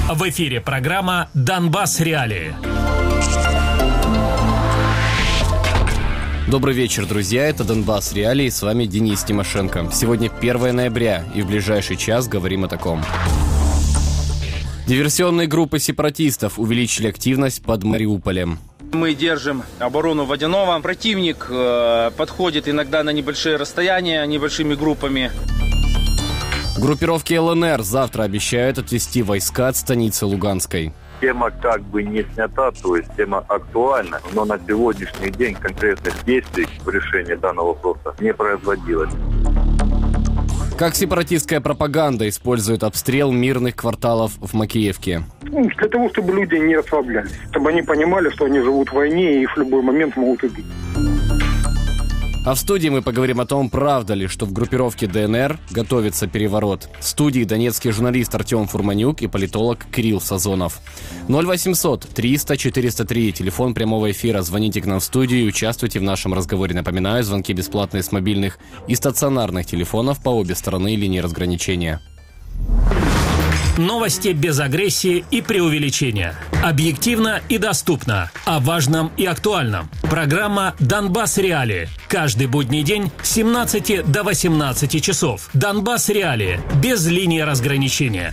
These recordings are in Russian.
В эфире программа «Донбасс. Реалии». Добрый вечер, друзья. Это «Донбасс. Реалии». С вами Денис Тимошенко. Сегодня 1 ноября, и в ближайший час говорим о таком. Диверсионные группы сепаратистов увеличили активность под Мариуполем. Мы держим оборону Водяного. Противник подходит иногда на небольшие расстояния, небольшими группами. Группировки ЛНР завтра обещают отвести войска от станицы Луганской. Тема как бы не снята, то есть тема актуальна, но на сегодняшний день конкретных действий в решении данного вопроса не производилось. Как сепаратистская пропаганда использует обстрел мирных кварталов в Макеевке? Для того, чтобы люди не расслаблялись, чтобы они понимали, что они живут в войне и их в любой момент могут убить. А в студии мы поговорим о том, правда ли, что в группировке ДНР готовится переворот. В студии донецкий журналист Артем Фурманюк и политолог Кирилл Сазонов. 0800 300 403, телефон прямого эфира. Звоните к нам в студию и участвуйте в нашем разговоре. Напоминаю, звонки бесплатные с мобильных и стационарных телефонов по обе стороны линии разграничения. Новости без агрессии и преувеличения. Объективно и доступно. О важном и актуальном. Программа «Донбасс. Реалии». Каждый будний день с 17 до 18 часов. «Донбасс. Реалии». Без линии разграничения.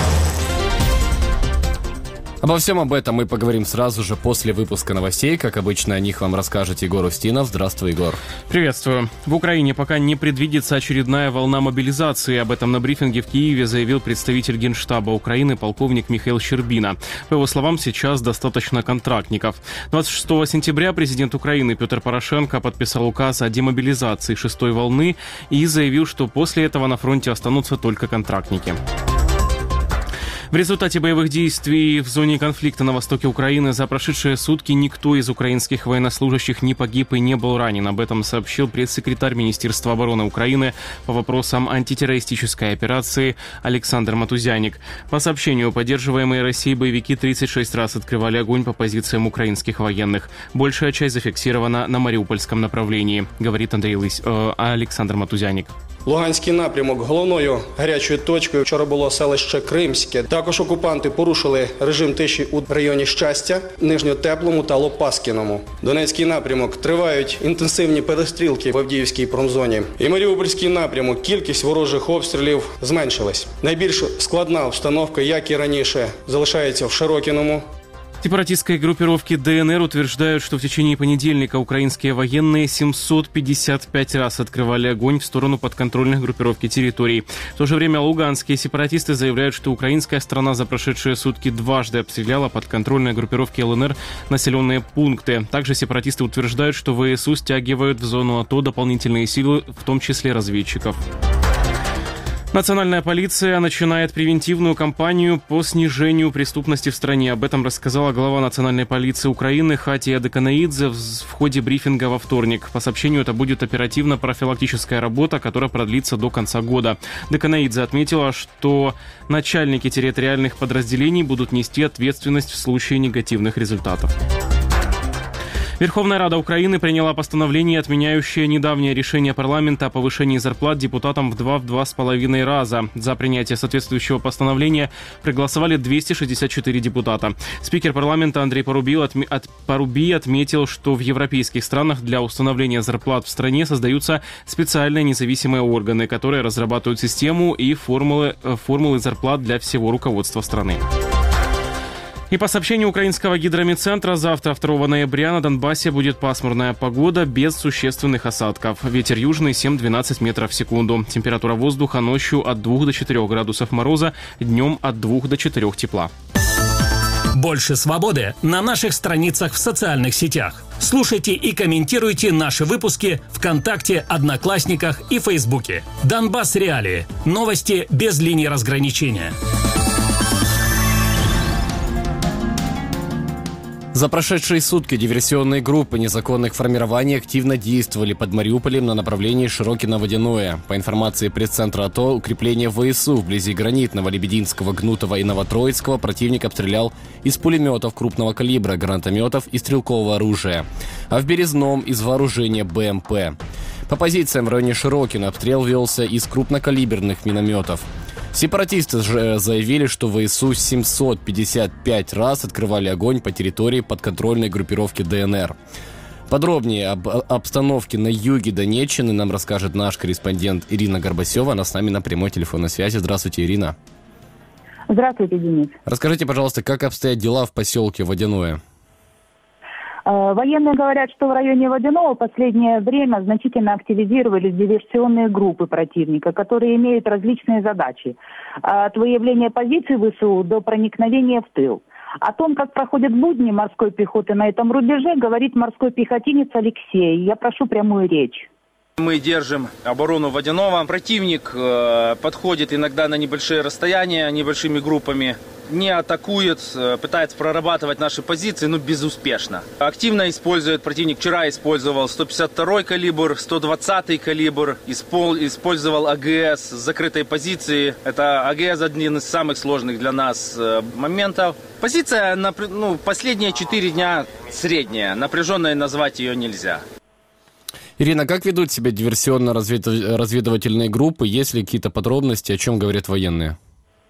Обо всем об этом мы поговорим сразу же после выпуска новостей. Как обычно, о них вам расскажет Егор Устинов. Здравствуй, Егор. Приветствую. В Украине пока не предвидится очередная волна мобилизации. Об этом на брифинге в Киеве заявил представитель Генштаба Украины полковник Михаил Щербина. По его словам, сейчас достаточно контрактников. 26 сентября президент Украины Петр Порошенко подписал указ о демобилизации 6-й волны и заявил, что после этого на фронте останутся только контрактники. В результате боевых действий в зоне конфликта на востоке Украины за прошедшие сутки никто из украинских военнослужащих не погиб и не был ранен. Об этом сообщил пресс-секретарь Министерства обороны Украины по вопросам антитеррористической операции Александр Матузяник. По сообщению, поддерживаемые Россией боевики 36 раз открывали огонь по позициям украинских военных. Большая часть зафиксирована на Маріупольському направлении, говорит Александр Матузяник. Луганський напрямок головною гарячою точкою вчора було селище Кримське. Також окупанти порушили режим тиші у районі Щастя, Нижньотеплому та Лопаскіному. Донецький напрямок тривають інтенсивні перестрілки в Авдіївській промзоні. І Маріупольський напрямок кількість ворожих обстрілів зменшилась. Найбільш складна обстановка, як і раніше, залишається в Широкіному. Сепаратистские группировки ДНР утверждают, что в течение понедельника украинские военные 755 раз открывали огонь в сторону подконтрольных группировки территорий. В то же время луганские сепаратисты заявляют, что украинская сторона за прошедшие сутки дважды обстреляла подконтрольные группировки ЛНР населенные пункты. Также сепаратисты утверждают, что ВСУ стягивают в зону АТО дополнительные силы, в том числе разведчиков. Национальная полиция начинает превентивную кампанию по снижению преступности в стране. Об этом рассказала глава Национальной полиции Украины Хатия Деканаидзе в ходе брифинга во вторник. По сообщению, это будет оперативно-профилактическая работа, которая продлится до конца года. Деканаидзе отметила, что начальники территориальных подразделений будут нести ответственность в случае негативных результатов. Верховная Рада Украины приняла постановление, отменяющее недавнее решение парламента о повышении зарплат депутатам в 2,5 раза. За принятие соответствующего постановления проголосовали 264 депутата. Спикер парламента Андрей Парубий отметил, что в европейских странах для установления зарплат в стране создаются специальные независимые органы, которые разрабатывают систему и формулы зарплат для всего руководства страны. И по сообщению украинского гидрометцентра, завтра, 2 ноября, на Донбассе будет пасмурная погода без существенных осадков. Ветер южный 7-12 метров в секунду. Температура воздуха ночью от 2 до 4 градусов мороза, днем от 2 до 4 тепла. Больше свободы на наших страницах в социальных сетях. Слушайте и комментируйте наши выпуски ВКонтакте, Одноклассниках и Фейсбуке. «Донбасс. Реалии». Новости без линии разграничения. За прошедшие сутки диверсионные группы незаконных формирований активно действовали под Мариуполем на направлении Широкино-Водяное. По информации пресс-центра АТО, укрепление ВСУ вблизи Гранитного, Лебединского, Гнутова и Новотроицкого противник обстрелял из пулеметов крупного калибра, гранатометов и стрелкового оружия. А в Березном из вооружения БМП. По позициям в районе Широкино обстрел велся из крупнокалиберных минометов. Сепаратисты же заявили, что ВСУ 755 раз открывали огонь по территории подконтрольной группировки ДНР. Подробнее об обстановке на юге Донеччины нам расскажет наш корреспондент Ирина Горбасева. Она с нами на прямой телефонной связи. Здравствуйте, Ирина. Здравствуйте, Денис. Расскажите, пожалуйста, как обстоят дела в поселке Водяное? Военные говорят, что в районе Водяного в последнее время значительно активизировались диверсионные группы противника, которые имеют различные задачи. От выявления позиций ВСУ до проникновения в тыл. О том, как проходят будни морской пехоты на этом рубеже, говорит морской пехотинец Алексей. Я прошу прямую речь. Мы держим оборону Водяного. Противник подходит иногда на небольшие расстояния, небольшими группами. Не атакует, пытается прорабатывать наши позиции, но безуспешно. Активно использует противник. Вчера использовал 152-й калибр, 120-й калибр, использовал АГС с закрытой позиции. Это АГС один из самых сложных для нас моментов. Позиция последние 4 дня средняя, напряженной назвать ее нельзя. Ирина, как ведут себя диверсионно-разведывательные группы? Есть ли какие-то подробности, о чем говорят военные?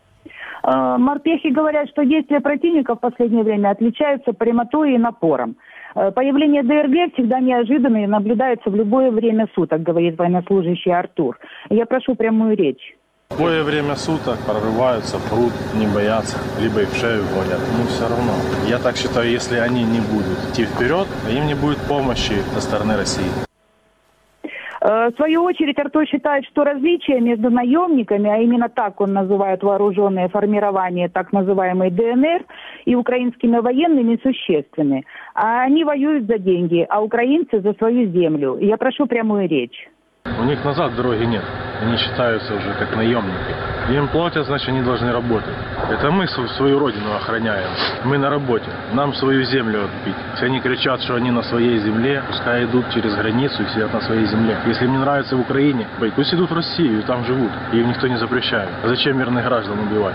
Морпехи говорят, что действия противника в последнее время отличаются прямотой и напором. Появление ДРГ всегда неожиданно и наблюдается в любое время суток, говорит военнослужащий Артур. Я прошу прямую речь. В любое время суток прорываются, прут, не боятся, либо их в шею гонят. Но все равно. Я так считаю, если они не будут идти вперед, им не будет помощи со стороны России. В свою очередь, Артур считает, что различия между наемниками, а именно так он называет вооруженные формирования, так называемой ДНР, и украинскими военными существенны. А они воюют за деньги, а украинцы за свою землю. Я прошу прямую речь. У них назад дороги нет. Они считаются уже как наемники. Им платят, значит, они должны работать. Это мы свою родину охраняем. Мы на работе. Нам свою землю отбить. Если они кричат, что они на своей земле, пускай идут через границу и сидят на своей земле. Если им не нравится в Украине, пусть идут в Россию и там живут. Им никто не запрещает. А зачем мирных граждан убивать?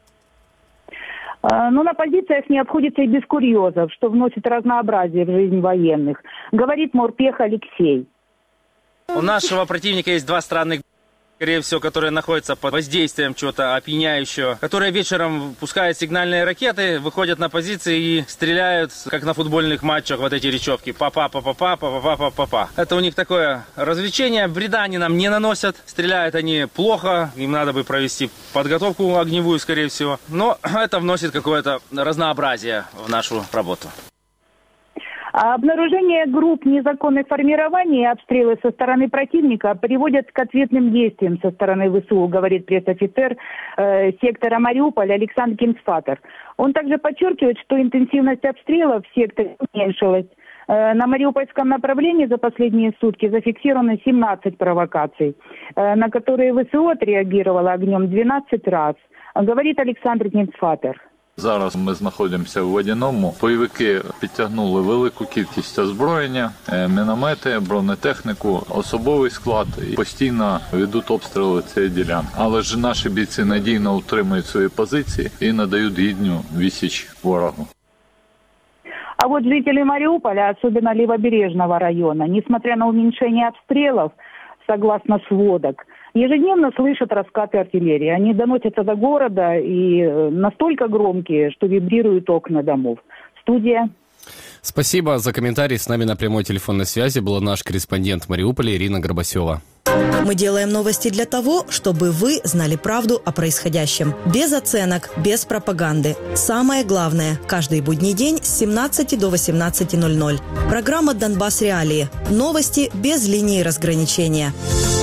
Но на позициях не обходится и без курьезов, что вносит разнообразие в жизнь военных. Говорит морпех Алексей. У нашего противника есть 2 странных, скорее всего, которые находятся под воздействием чего-то опьяняющего, которые вечером пускают сигнальные ракеты, выходят на позиции и стреляют, как на футбольных матчах, вот эти речевки. Па-па-па-па-па-па-па-па-па. Это у них такое развлечение, вреда они нам не наносят, стреляют они плохо, им надо бы провести подготовку огневую, скорее всего. Но это вносит какое-то разнообразие в нашу работу. А обнаружение групп незаконных формирований и обстрелы со стороны противника приводят к ответным действиям со стороны ВСУ, говорит пресс-офицер сектора Мариуполь Александр Кинсфатер. Он также подчеркивает, что интенсивность обстрелов в секторе уменьшилась. На Мариупольском направлении за последние сутки зафиксировано 17 провокаций, на которые ВСУ отреагировало огнем 12 раз, говорит Александр Кинсфатер. Зараз ми знаходимося в Водяному. Бойовики підтягнули велику кількість озброєння, міномети, бронетехніку, особовий склад і постійно ведуть обстріли цієї ділянки. Але ж наші бійці надійно утримують свої позиції і надають гідну відсіч ворогу. А вот жители Мариуполя, особенно левобережного района, несмотря на уменьшение обстрелов, согласно сводок, ежедневно слышат раскаты артиллерии. Они доносятся до города и настолько громкие, что вибрируют окна домов. Студия. Спасибо за комментарий. С нами на прямой телефонной связи была наш корреспондент в Мариуполе Ирина Горбасева. Мы делаем новости для того, чтобы вы знали правду о происходящем. Без оценок, без пропаганды. Самое главное – каждый будний день с 17 до 18:00. Программа «Донбасс Реалии». Новости без линии разграничения.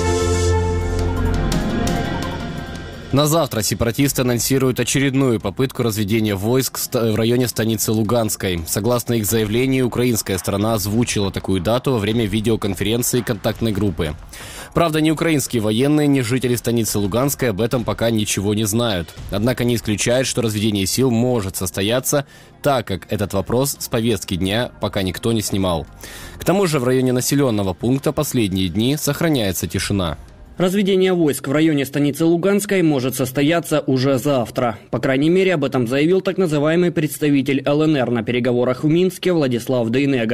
На завтра сепаратисты анонсируют очередную попытку разведения войск в районе станицы Луганской. Согласно их заявлению, украинская сторона озвучила такую дату во время видеоконференции контактной группы. Правда, ни украинские военные, ни жители станицы Луганской об этом пока ничего не знают. Однако не исключают, что разведение сил может состояться, так как этот вопрос с повестки дня пока никто не снимал. К тому же в районе населенного пункта последние дни сохраняется тишина. Разведение войск в районе станицы Луганской может состояться уже завтра. По крайней мере, об этом заявил так называемый представитель ЛНР на переговорах в Минске Владислав Дейнега.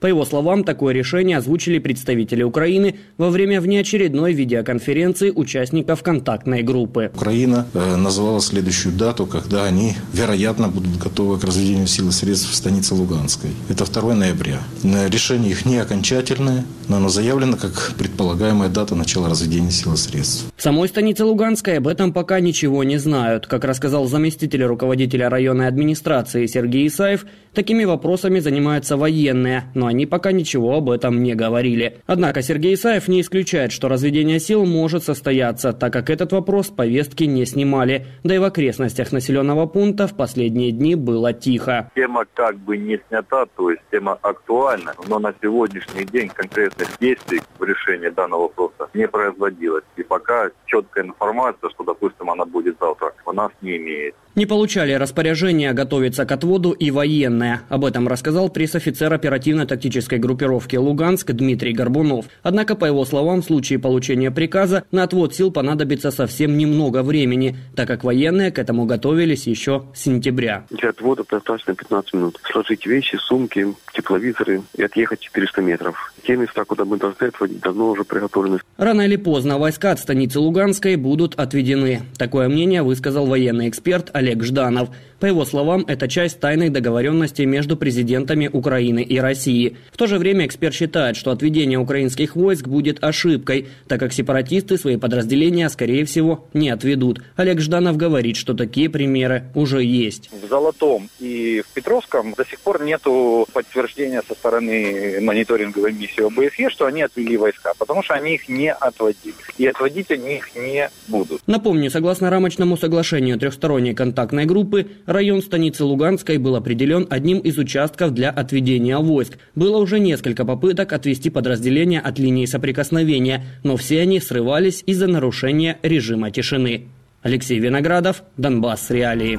По его словам, такое решение озвучили представители Украины во время внеочередной видеоконференции участников контактной группы. Украина назвала следующую дату, когда они, вероятно, будут готовы к разведению сил и средств в станице Луганской. Это 2 ноября. Решение их не окончательное, но оно заявлено как предполагаемая дата начала разведения сил и средств. В самой станице Луганской об этом пока ничего не знают. Как рассказал заместитель руководителя районной администрации Сергей Исаев, такими вопросами занимаются военные, но они пока ничего об этом не говорили. Однако Сергей Исаев не исключает, что разведение сил может состояться, так как этот вопрос с повестки не снимали. Да и в окрестностях населенного пункта в последние дни было тихо. Тема как бы не снята, то есть тема актуальна, но на сегодняшний день конкретных действий в решении данного вопроса не производилось. И пока четкая информация, что, допустим, она будет завтра, у нас не имеет. Не получали распоряжения готовиться к отводу и военные. Об этом рассказал пресс-офицер оперативно-тактической группировки «Луганск» Дмитрий Горбунов. Однако, по его словам, в случае получения приказа на отвод сил понадобится совсем немного времени, так как военные к этому готовились еще с сентября. Для отвода достаточно 15 минут. Сложить вещи, сумки, тепловизоры и отъехать 400 метров. Те места, куда мы должны отводить, давно уже приготовлены. Рано или поздно войска от станицы Луганской будут отведены. Такое мнение высказал военный эксперт Олег Жданов. По его словам, это часть тайных договоренностей между президентами Украины и России. В то же время эксперт считает, что отведение украинских войск будет ошибкой, так как сепаратисты свои подразделения, скорее всего, не отведут. Олег Жданов говорит, что такие примеры уже есть. В Золотом и в Петровском до сих пор нету подтверждения со стороны мониторинговой миссии ОБСЕ, что они отвели войска, потому что они их не отводили. И отводить они их не будут. Напомню, согласно рамочному соглашению трехсторонней контактной группы, район станицы Луганской был определен одним из участков для отведения войск. Было уже несколько попыток отвести подразделения от линии соприкосновения, но все они срывались из-за нарушения режима тишины. Алексей Виноградов, Донбасс Реалии.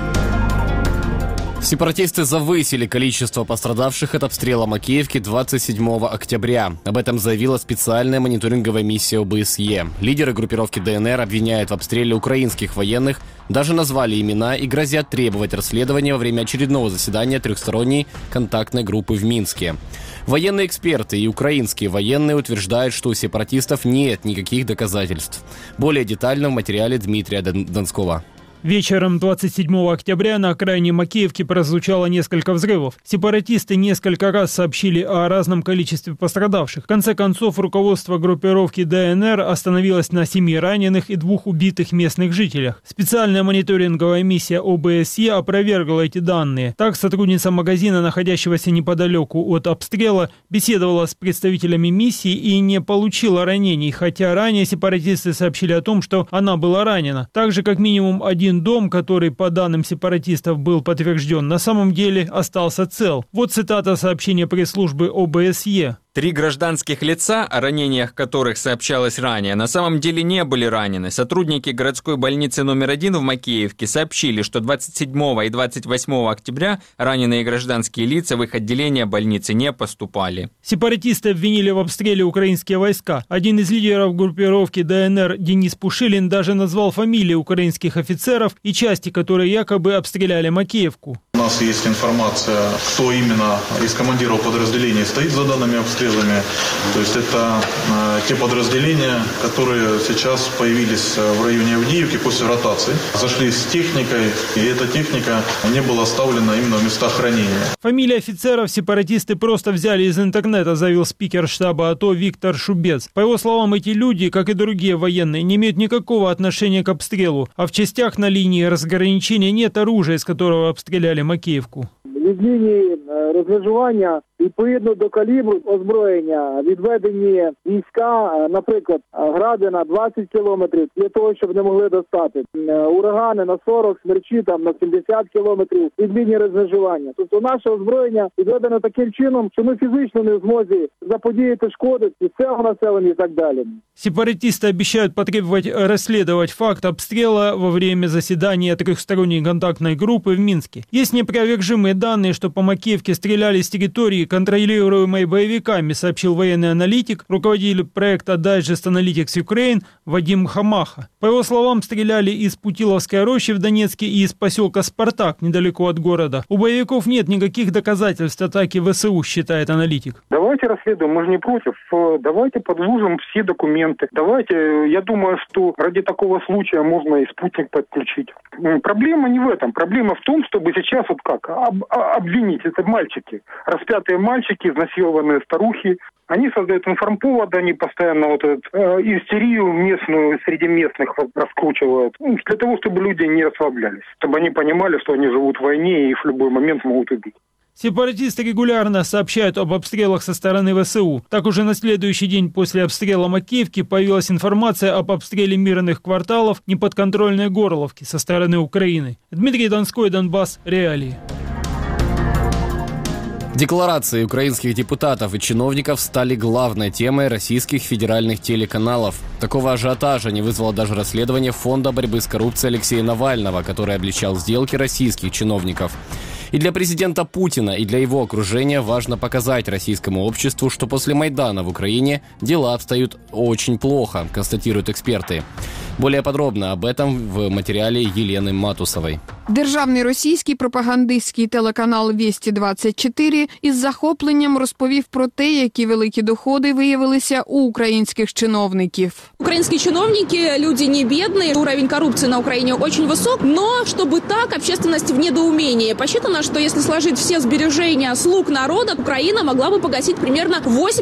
Сепаратисты завысили количество пострадавших от обстрела Макеевки 27 октября. Об этом заявила специальная мониторинговая миссия ОБСЕ. Лидеры группировки ДНР обвиняют в обстреле украинских военных, даже назвали имена и грозят требовать расследования во время очередного заседания трехсторонней контактной группы в Минске. Военные эксперты и украинские военные утверждают, что у сепаратистов нет никаких доказательств. Более детально в материале Дмитрия Донского. Вечером 27 октября на окраине Макеевки прозвучало несколько взрывов. Сепаратисты несколько раз сообщили о разном количестве пострадавших. В конце концов, руководство группировки ДНР остановилось на 7 раненых и 2 убитых местных жителях. Специальная мониторинговая миссия ОБСЕ опровергла эти данные. Так, сотрудница магазина, находящегося неподалеку от обстрела, беседовала с представителями миссии и не получила ранений, хотя ранее сепаратисты сообщили о том, что она была ранена. Также, как минимум, один дом, который, по данным сепаратистов, был подтвержден, на самом деле остался цел. Вот цитата сообщения пресс-службы ОБСЕ. 3 гражданских лица, о ранениях которых сообщалось ранее, на самом деле не были ранены. Сотрудники городской больницы номер 1 в Макеевке сообщили, что 27 и 28 октября раненые гражданские лица в их отделение больницы не поступали. Сепаратисты обвинили в обстреле украинские войска. Один из лидеров группировки ДНР Денис Пушилин даже назвал фамилии украинских офицеров и части, которые якобы обстреляли Макеевку. У нас есть информация, кто именно из командиров подразделений стоит за данными обстрелами. То есть это те подразделения, которые сейчас появились в районе Авдеевки после ротации. Зашли с техникой, и эта техника не была оставлена именно в местах хранения. Фамилии офицеров сепаратисты просто взяли из интернета, заявил спикер штаба АТО Виктор Шубец. По его словам, эти люди, как и другие военные, не имеют никакого отношения к обстрелу, а в частях на линии разграничения нет оружия, из которого обстреляли Макеевку. Від лінії розмежування відповідно до калібру озброєння відведені війська, наприклад, гради на 20 кілометрів для того, щоб не могли достати. Урагани на 40, смерчі там на 70 кілометрів від лінії розмежування. Тобто наше озброєння відведено таким чином, що ми фізично не в змозі заподіяти шкоди місцевому населенню і так далі. Сепаратисты обещают потребовать расследовать факт обстрела во время заседания трехсторонней контактной группы в Минске. Есть неопровержимые данные, что по Макеевке стреляли с территории, контролируемой боевиками, сообщил военный аналитик, руководитель проекта Digest Analytics Ukraine Вадим Хамаха. По его словам, стреляли из Путиловской рощи в Донецке и из поселка Спартак, недалеко от города. У боевиков нет никаких доказательств атаки ВСУ, считает аналитик. Давайте расследуем, мы же не против. Давайте подложим все документы. Давайте, я думаю, что ради такого случая можно и спутник подключить. Проблема не в этом. Проблема в том, чтобы сейчас вот как обвинить. Это мальчики. Распятые мальчики, изнасилованные старухи. Они создают информповод, они постоянно вот эту истерию местную среди местных раскручивают. Для того, чтобы люди не расслаблялись. Чтобы они понимали, что они живут в войне и в любой момент могут убить. Сепаратисты регулярно сообщают об обстрелах со стороны ВСУ. Так уже на следующий день после обстрела Макеевки появилась информация об обстреле мирных кварталов неподконтрольной Горловки со стороны Украины. Дмитрий Донской, Донбасс, Реалии. Декларации украинских депутатов и чиновников стали главной темой российских федеральных телеканалов. Такого ажиотажа не вызвало даже расследование Фонда борьбы с коррупцией Алексея Навального, который обличал сделки российских чиновников. И для президента Путина, и для его окружения важно показать российскому обществу, что после Майдана в Украине дела обстоят очень плохо, констатируют эксперты. Более подробно об этом в материале Елены Матусовой. Державний російський пропагандистський телеканал «Вєсті-24» із захопленням розповів про те, які великі доходи виявилися у українських чиновників. Украинские чиновники – люди не бедные, уровень коррупции на Украине очень высок, но чтобы так, общественность в недоумении. Посчитано, что если сложить все сбережения слуг народа, Украина могла бы погасить примерно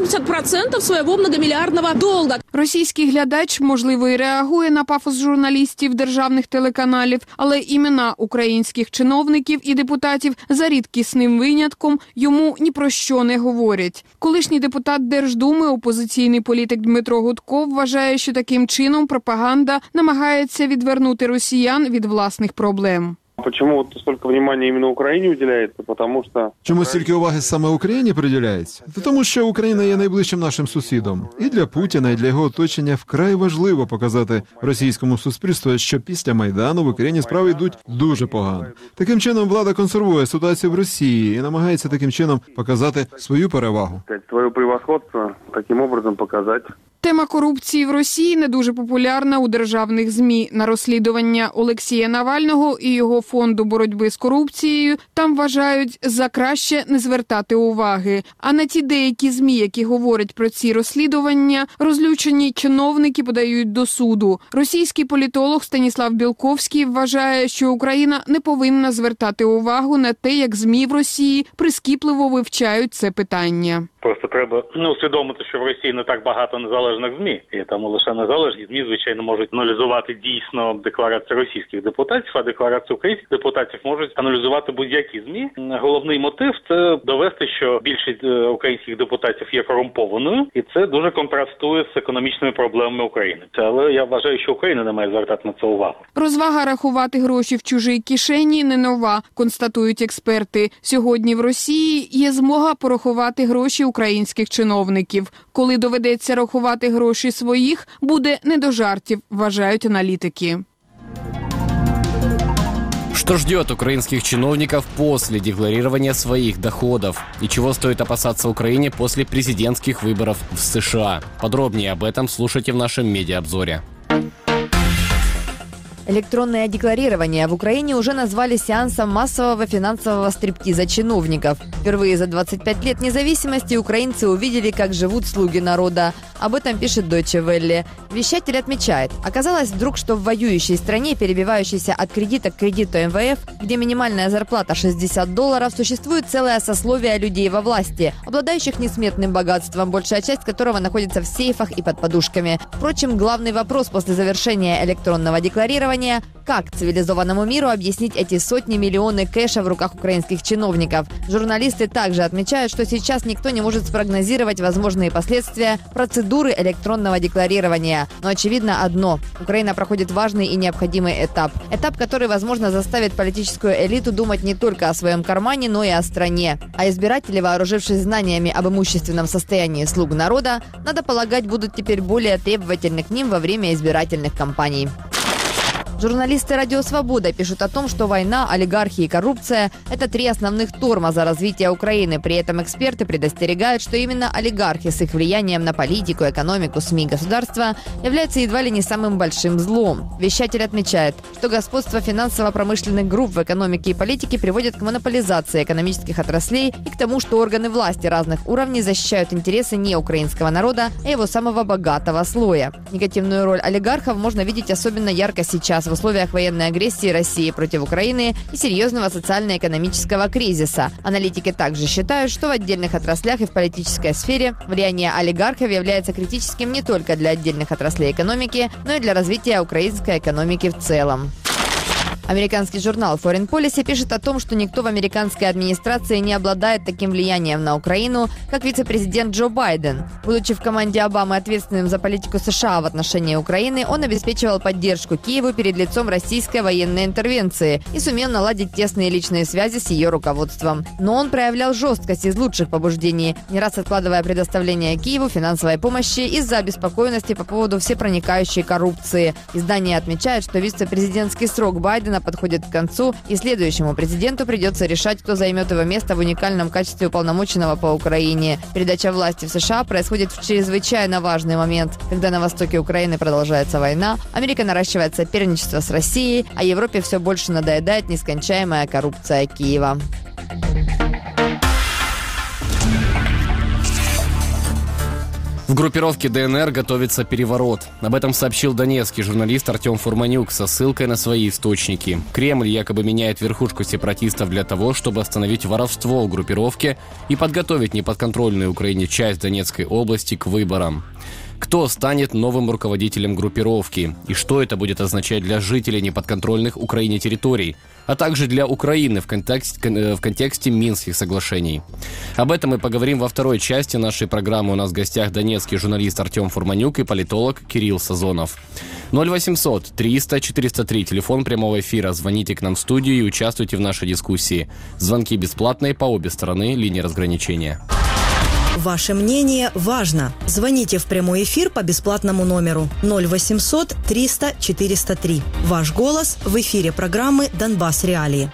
80% своего многомиллиардного долга. Російський глядач, можливо, і реагує на пафос журналістів державних телеканалів, але імена українських чиновників і депутатів за рідкісним винятком йому ні про що не говорять. Колишній депутат Держдуми, опозиційний політик Дмитро Гудков вважає, що таким чином пропаганда намагається відвернути росіян від власних проблем. Почему вот столько внимания именно Украине уделяется? Потому что... Чому стільки уваги саме Україні приділяється? Тому що Україна є найближчим нашим сусідом. І для Путіна, і для його оточення вкрай важливо показати російському суспільству, що після Майдану в Україні справи йдуть дуже погано. Таким чином влада консервує ситуацію в Росії і намагається таким чином показати свою перевагу. Своє превосходство таким образом показати. Тема корупції в Росії не дуже популярна у державних ЗМІ. На розслідування Олексія Навального і його фонду боротьби з корупцією там вважають за краще не звертати уваги. А на ті деякі ЗМІ, які говорять про ці розслідування, розлючені чиновники подають до суду. Російський політолог Станіслав Білковський вважає, що Україна не повинна звертати увагу на те, як ЗМІ в Росії прискіпливо вивчають це питання. Просто треба усвідомити, що в Росії не так багато незалежних ЗМІ. І тому лише незалежні ЗМІ, звичайно, можуть аналізувати дійсно декларації російських депутатів, а декларації українських депутатів можуть аналізувати будь-які ЗМІ. Головний мотив – це довести, що більшість українських депутатів є корумпованою, і це дуже контрастує з економічними проблемами України. Але я вважаю, що Україна не має звертати на це увагу. Розвага рахувати гроші в чужій кишені не нова, констатують експерти. Сьогодні в Росії є змога порахувати гроші українських чиновників. Коли доведеться рахувати гроші своїх, буде не до жартів, вважають аналітики. Что ждет украинских чиновников после декларирования своих доходов? И чего стоит опасаться Украине после президентских выборов в США? Подробнее об этом слушайте в нашем медиаобзоре. Электронное декларирование в Украине уже назвали сеансом массового финансового стриптиза чиновников. Впервые за 25 лет независимости украинцы увидели, как живут слуги народа. Об этом пишет Deutsche Welle. Вещатель отмечает, оказалось вдруг, что в воюющей стране, перебивающейся от кредита к кредиту МВФ, где минимальная зарплата $60, существует целое сословие людей во власти, обладающих несметным богатством, большая часть которого находится в сейфах и под подушками. Впрочем, главный вопрос после завершения электронного декларирования – как цивилизованному миру объяснить эти сотни миллионов кэша в руках украинских чиновников? Журналисты также отмечают, что сейчас никто не может спрогнозировать возможные последствия процедуры электронного декларирования. Но очевидно одно – Украина проходит важный и необходимый этап. Этап, который, возможно, заставит политическую элиту думать не только о своем кармане, но и о стране. А избиратели, вооружившись знаниями об имущественном состоянии слуг народа, надо полагать, будут теперь более требовательны к ним во время избирательных кампаний. Журналисты «Радио Свобода» пишут о том, что война, олигархи и коррупция – это 3 основных тормоза развития Украины. При этом эксперты предостерегают, что именно олигархи с их влиянием на политику, экономику, СМИ и государство являются едва ли не самым большим злом. Вещатель отмечает, что господство финансово-промышленных групп в экономике и политике приводит к монополизации экономических отраслей и к тому, что органы власти разных уровней защищают интересы не украинского народа, а его самого богатого слоя. Негативную роль олигархов можно видеть особенно ярко сейчас, в условиях военной агрессии России против Украины и серьезного социально-экономического кризиса. Аналитики также считают, что в отдельных отраслях и в политической сфере влияние олигархов является критическим не только для отдельных отраслей экономики, но и для развития украинской экономики в целом. Американский журнал Foreign Policy пишет о том, что никто в американской администрации не обладает таким влиянием на Украину, как вице-президент Джо Байден. Будучи в команде Обамы ответственным за политику США в отношении Украины, он обеспечивал поддержку Киеву перед лицом российской военной интервенции и сумел наладить тесные личные связи с ее руководством. Но он проявлял жесткость из лучших побуждений, не раз откладывая предоставление Киеву финансовой помощи из-за обеспокоенности по поводу всепроникающей коррупции. Издание отмечает, что вице-президентский срок Байдена подходит к концу, и следующему президенту придется решать, кто займет его место в уникальном качестве уполномоченного по Украине. Передача власти в США происходит в чрезвычайно важный момент, когда на востоке Украины продолжается война, Америка наращивает соперничество с Россией, а Европе все больше надоедает нескончаемая коррупция Киева. В группировке ДНР готовится переворот. Об этом сообщил донецкий журналист Артем Фурманюк со ссылкой на свои источники. Кремль якобы меняет верхушку сепаратистов для того, чтобы остановить воровство в группировке и подготовить неподконтрольную Украине часть Донецкой области к выборам. Кто станет новым руководителем группировки? И что это будет означать для жителей неподконтрольных Украине территорий? А также для Украины в контексте Минских соглашений? Об этом мы поговорим во второй части нашей программы. У нас в гостях донецкий журналист Артем Фурманюк и политолог Кирилл Сазонов. 0800 300 403, телефон прямого эфира. Звоните к нам в студию и участвуйте в нашей дискуссии. Звонки бесплатные по обе стороны линии разграничения. Ваше мнение важно. Звоните в прямой эфир по бесплатному номеру 0800 300 403. Ваш голос в эфире программы «Донбасс. Реалии».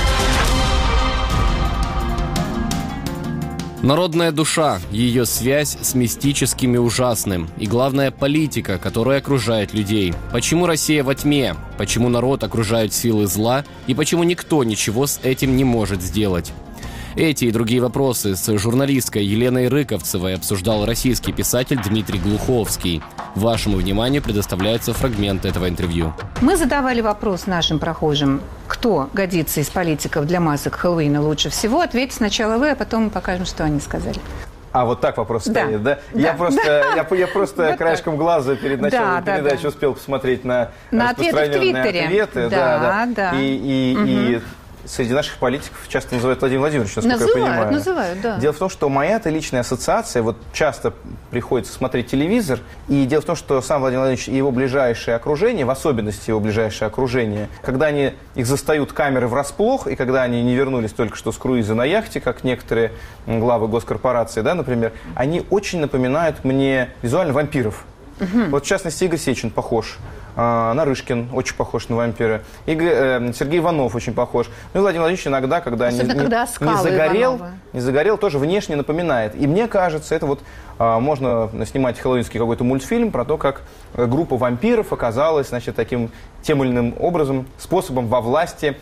Народная душа, ее связь с мистическим и ужасным. И главное, политика, которая окружает людей. Почему Россия во тьме? Почему народ окружают силы зла? И почему никто ничего с этим не может сделать? Эти и другие вопросы с журналисткой Еленой Рыковцевой обсуждал российский писатель Дмитрий Глуховский. Вашему вниманию предоставляется фрагмент этого интервью. Мы задавали вопрос нашим прохожим, кто годится из политиков для масок Хэллоуина лучше всего. Ответьте сначала вы, а потом мы покажем, что они сказали. А вот так вопрос стоит, да? Я просто краешком глаза перед началом передачи успел посмотреть на распространенные ответы. Да. И среди наших политиков часто называют Владимир Владимирович, насколько я понимаю. Называют, да. Дело в том, что моя-то личная ассоциация, вот часто приходится смотреть телевизор, и дело в том, что сам Владимир Владимирович и его ближайшее окружение, в особенности его ближайшее окружение, когда их застают камеры врасплох, и когда они не вернулись только что с круиза на яхте, как некоторые главы госкорпорации, да, например, они очень напоминают мне визуально вампиров. Вот, в частности, Игорь Сечин похож. Нарышкин очень похож на вампира. Сергей Иванов очень похож. Ну и Владимир Владимирович иногда, когда не загорел, тоже внешне напоминает. И мне кажется, это вот можно снимать хэллоуинский какой-то мультфильм про то, как группа вампиров оказалась, значит, таким тем или иным образом, способом во власти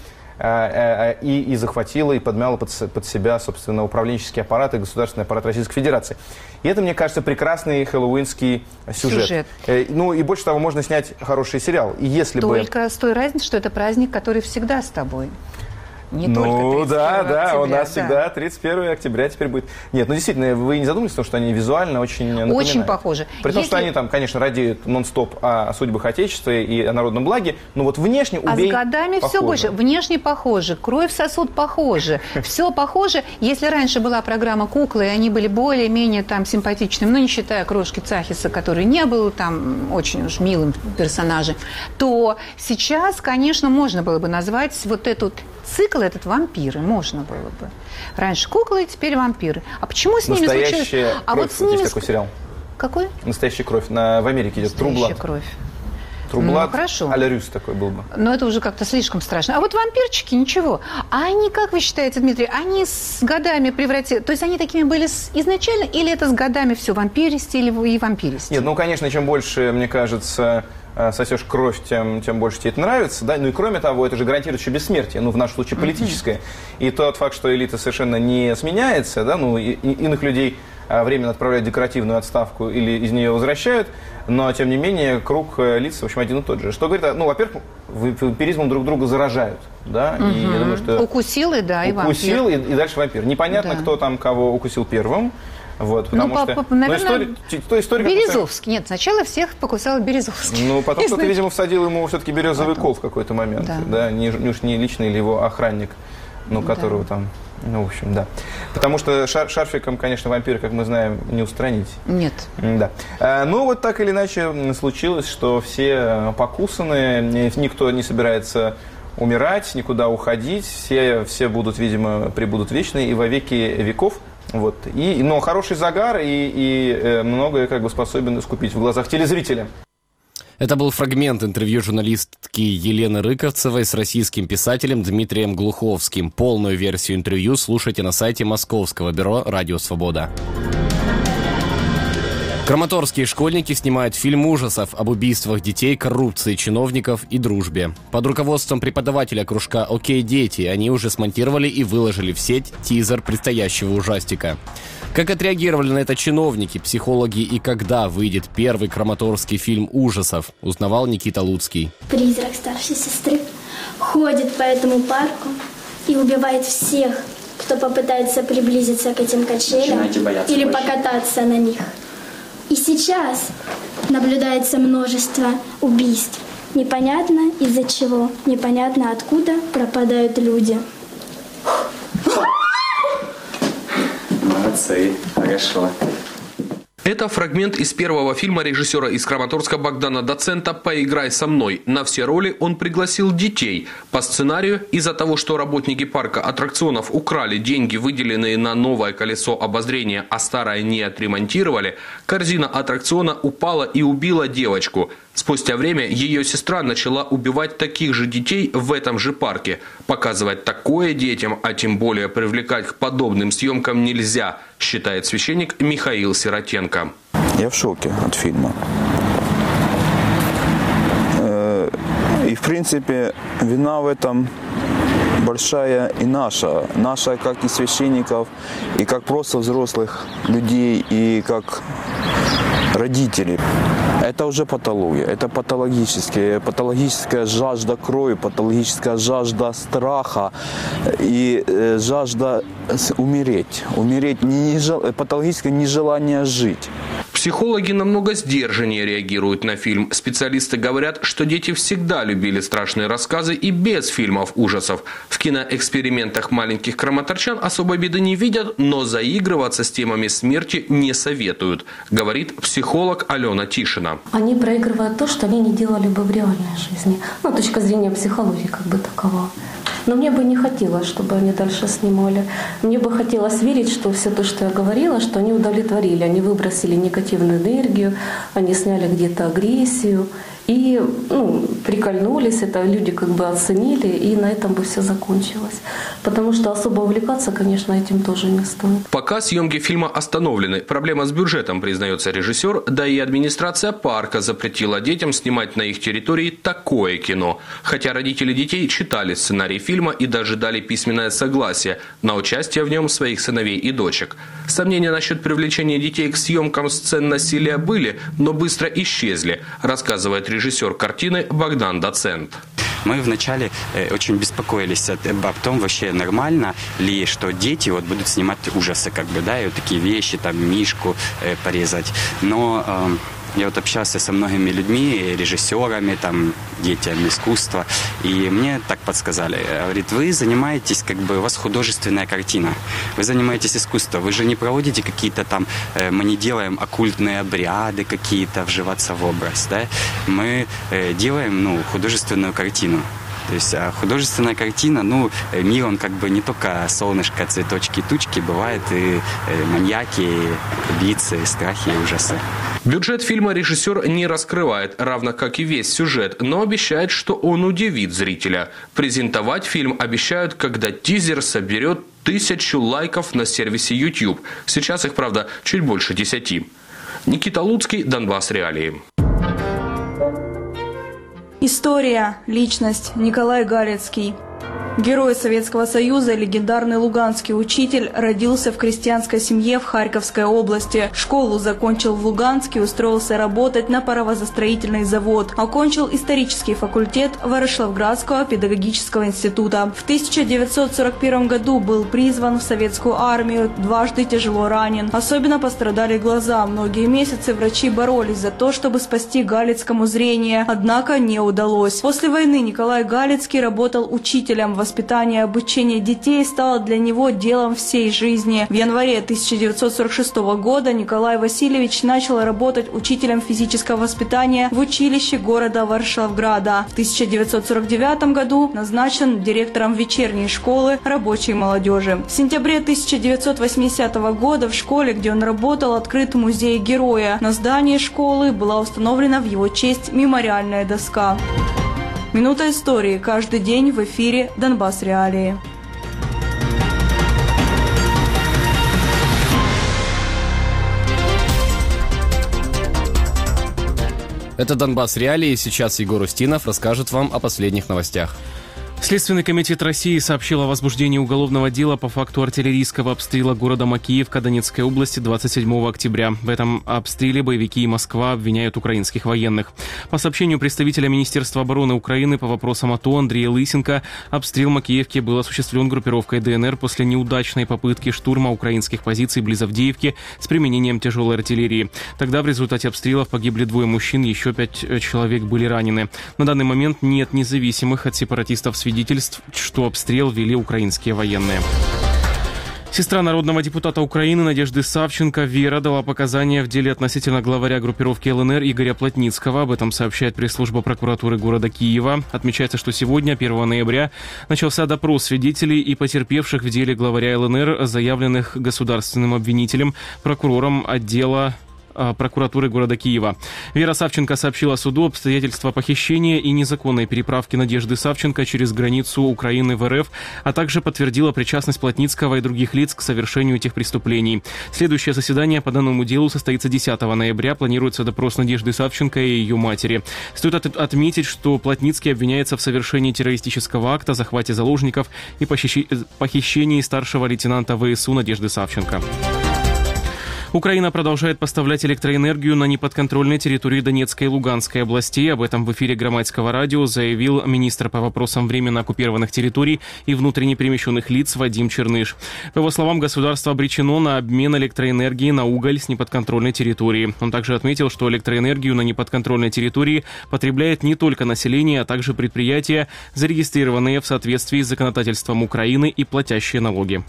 и захватила, и подмяла под себя, собственно, управленческий аппарат и государственный аппарат Российской Федерации. И это, мне кажется, прекрасный хэллоуинский сюжет. Ну и больше того, можно снять хороший сериал. И если Только с той разницей, что это праздник, который всегда с тобой. Не только 31 октября, у нас всегда 31 октября теперь будет. Нет, ну действительно, вы не задумались о том, что они визуально очень напоминают? Очень похожи. При том, что они там, конечно, радеют нон-стоп о судьбах Отечества и о народном благе, но вот внешне убей с годами похоже. все больше. Внешне похоже, кровь, сосуд похоже. Все похоже. Если раньше была программа «Куклы», и они были более-менее там симпатичными, ну, не считая крошки Цахиса, который не был там очень уж милым персонажем, то сейчас, конечно, можно было бы назвать вот этот цикл, этот вампиры, можно было бы. Раньше куклы, теперь вампиры. А почему с ними случилось? «Настоящая кровь», вот с ними... есть такой сериал. Какой? «Настоящая кровь». В Америке идет. «Настоящая кровь». Трублат, хорошо. а-ля Рюс такой был бы. Но это уже как-то слишком страшно. А вот вампирчики, ничего. А они, как вы считаете, Дмитрий, они с годами превратились... То есть они такими были изначально, или это с годами все вампиристи и вампиристи? Нет, ну, конечно, чем больше, мне кажется, сосешь кровь, тем больше тебе это нравится. Да? Ну и кроме того, это же гарантирует еще бессмертие, ну, в нашем случае политическое. И тот факт, что элита совершенно не сменяется, да, ну, иных людей временно отправляют в декоративную отставку или из нее возвращают, но, тем не менее, круг лиц, в общем, один и тот же. Что говорит, ну, во-первых, вампиризмом друг друга заражают, да, и я думаю, что... Укусил, и да, и вампир. Укусил, и дальше вампир. Непонятно, кто там кого укусил первым. Вот, потому что, наверное, история, Березовский. Нет, сначала всех покусал Березовский. Ну, потом кто-то, видимо, всадил ему все-таки березовый кол в какой-то момент. Да, не личный или его охранник, ну, которого там... Ну, в общем, да. Потому что шарфиком, конечно, вампира, как мы знаем, не устранить. Нет. Да. Ну, вот так или иначе случилось, что все покусаны, никто не собирается умирать, никуда уходить, все будут, видимо, прибудут вечные и во веки веков. Вот. Но хороший загар и многое как бы способен искупить в глазах телезрителя. Это был фрагмент интервью журналистки Елены Рыковцевой с российским писателем Дмитрием Глуховским. Полную версию интервью слушайте на сайте Московского бюро «Радио Свобода». Краматорские школьники снимают фильм ужасов об убийствах детей, коррупции чиновников и дружбе. Под руководством преподавателя кружка «Окей, дети» они уже смонтировали и выложили в сеть тизер предстоящего ужастика. Как отреагировали на это чиновники, психологи и когда выйдет первый краматорский фильм ужасов, узнавал Никита Луцкий. Призрак старшей сестры ходит по этому парку и убивает всех, кто попытается приблизиться к этим качелям или покататься на них. И сейчас наблюдается множество убийств. Непонятно из-за чего, непонятно откуда пропадают люди. Молодцы, хорошо. Это фрагмент из первого фильма режиссера из Краматорска Богдана Доцента «Поиграй со мной». На все роли он пригласил детей. По сценарию, из-за того, что работники парка аттракционов украли деньги, выделенные на новое колесо обозрения, а старое не отремонтировали, корзина аттракциона упала и убила девочку. Спустя время ее сестра начала убивать таких же детей в этом же парке. Показывать такое детям, а тем более привлекать к подобным съемкам нельзя, считает священник Михаил Сиротенко. Я в шоке от фильма. И в принципе вина в этом большая и наша. Наша как и священников, и как просто взрослых людей, и как родителей. Это уже патология, это патологическая жажда крови, патологическая жажда страха и жажда умереть. Патологическое нежелание жить. Психологи намного сдержаннее реагируют на фильм. Специалисты говорят, что дети всегда любили страшные рассказы и без фильмов ужасов. В киноэкспериментах маленьких краматорчан особой беды не видят, но заигрываться с темами смерти не советуют, говорит психолог Алена Тишина. Они проигрывают то, что они не делали бы в реальной жизни. Ну, точка зрения психологии как бы такова. Но мне бы не хотелось, чтобы они дальше снимали. Мне бы хотелось верить, что все то, что я говорила, что они удовлетворили. Они выбросили негативную энергию, они сняли где-то агрессию. И прикольнулись, это люди как бы оценили, и на этом бы все закончилось. Потому что особо увлекаться, конечно, этим тоже не стоит. Пока съемки фильма остановлены. Проблема с бюджетом, признается режиссер, да и администрация парка запретила детям снимать на их территории такое кино. Хотя родители детей читали сценарий фильма и даже дали письменное согласие на участие в нем своих сыновей и дочек. Сомнения насчет привлечения детей к съемкам сцен насилия были, но быстро исчезли, рассказывает режиссер картины Богдан Доцент. Мы вначале очень беспокоились об том, вообще нормально ли, что дети будут снимать ужасы, как бы, да, и вот такие вещи, там, мишку порезать. Но я общался со многими людьми, режиссерами, там, детьми искусства, и мне так подсказали. Говорит, вы занимаетесь, как бы, у вас художественная картина, вы занимаетесь искусством, вы же не проводите какие-то там, мы не делаем оккультные обряды какие-то, вживаться в образ, да, мы делаем, художественную картину. То есть художественная картина, мир, он как бы не только солнышко, цветочки, тучки, бывает и маньяки, убийцы, страхи и ужасы. Бюджет фильма режиссер не раскрывает, равно как и весь сюжет, но обещает, что он удивит зрителя. Презентовать фильм обещают, когда тизер соберет 1000 лайков на сервисе YouTube. Сейчас их, правда, чуть больше 10. Никита Луцкий, Донбасс Реалии. История, личность. Николай Галицкий. Герой Советского Союза, легендарный луганский учитель, родился в крестьянской семье в Харьковской области. Школу закончил в Луганске, устроился работать на паровозостроительный завод. Окончил исторический факультет Ворошиловградского педагогического института. В 1941 году был призван в советскую армию, дважды тяжело ранен. Особенно пострадали глаза. Многие месяцы врачи боролись за то, чтобы спасти Галицкому зрение, однако не удалось. После войны Николай Галицкий работал учителем. Воспитание и обучение детей стало для него делом всей жизни. В январе 1946 года Николай Васильевич начал работать учителем физического воспитания в училище города Ворошиловграда. В 1949 году назначен директором вечерней школы рабочей молодежи. В сентябре 1980 года в школе, где он работал, открыт музей героя. На здании школы была установлена в его честь мемориальная доска. Минута истории. Каждый день в эфире Донбасс Реалии. Это Донбасс Реалии. Сейчас Егор Устинов расскажет вам о последних новостях. Следственный комитет России сообщил о возбуждении уголовного дела по факту артиллерийского обстрела города Макеевка Донецкой области 27 октября. В этом обстреле боевики и Москва обвиняют украинских военных. По сообщению представителя Министерства обороны Украины по вопросам АТО Андрея Лысенко, обстрел Макеевки был осуществлен группировкой ДНР после неудачной попытки штурма украинских позиций близ Авдеевки с применением тяжелой артиллерии. Тогда в результате обстрелов погибли 2 мужчин, еще 5 человек были ранены. На данный момент нет независимых от сепаратистов свидетельств, что обстрел вели украинские военные. Сестра народного депутата Украины Надежды Савченко Вера дала показания в деле относительно главаря группировки ЛНР Игоря Плотницкого. Об этом сообщает пресс-служба прокуратуры города Киева. Отмечается, что сегодня, 1 ноября, начался допрос свидетелей и потерпевших в деле главаря ЛНР, заявленных государственным обвинителем, прокурором отдела прокуратуры города Киева. Вера Савченко сообщила суду обстоятельства похищения и незаконной переправки Надежды Савченко через границу Украины в РФ, а также подтвердила причастность Плотницкого и других лиц к совершению этих преступлений. Следующее заседание по данному делу состоится 10 ноября. Планируется допрос Надежды Савченко и ее матери. Стоит отметить, что Плотницкий обвиняется в совершении террористического акта, захвате заложников и похищении старшего лейтенанта ВСУ Надежды Савченко. Украина продолжает поставлять электроэнергию на неподконтрольной территории Донецкой и Луганской областей. Об этом в эфире Громадского радио заявил министр по вопросам временно оккупированных территорий и внутренне перемещенных лиц Вадим Черныш. По его словам, государство обречено на обмен электроэнергии на уголь с неподконтрольной территории. Он также отметил, что электроэнергию на неподконтрольной территории потребляет не только население, а также предприятия, зарегистрированные в соответствии с законодательством Украины и платящие налоги.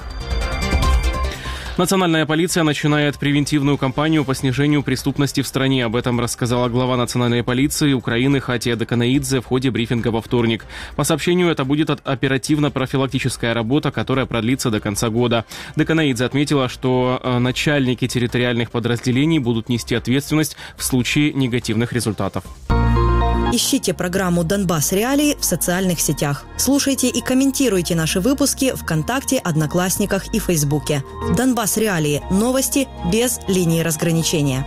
Национальная полиция начинает превентивную кампанию по снижению преступности в стране. Об этом рассказала глава национальной полиции Украины Хатия Деканаидзе в ходе брифинга во вторник. По сообщению, это будет оперативно-профилактическая работа, которая продлится до конца года. Деканаидзе отметила, что начальники территориальных подразделений будут нести ответственность в случае негативных результатов. Ищите программу «Донбасс Реалии» в социальных сетях. Слушайте и комментируйте наши выпуски ВКонтакте, Одноклассниках и Фейсбуке. «Донбасс Реалии» – новости без линии разграничения.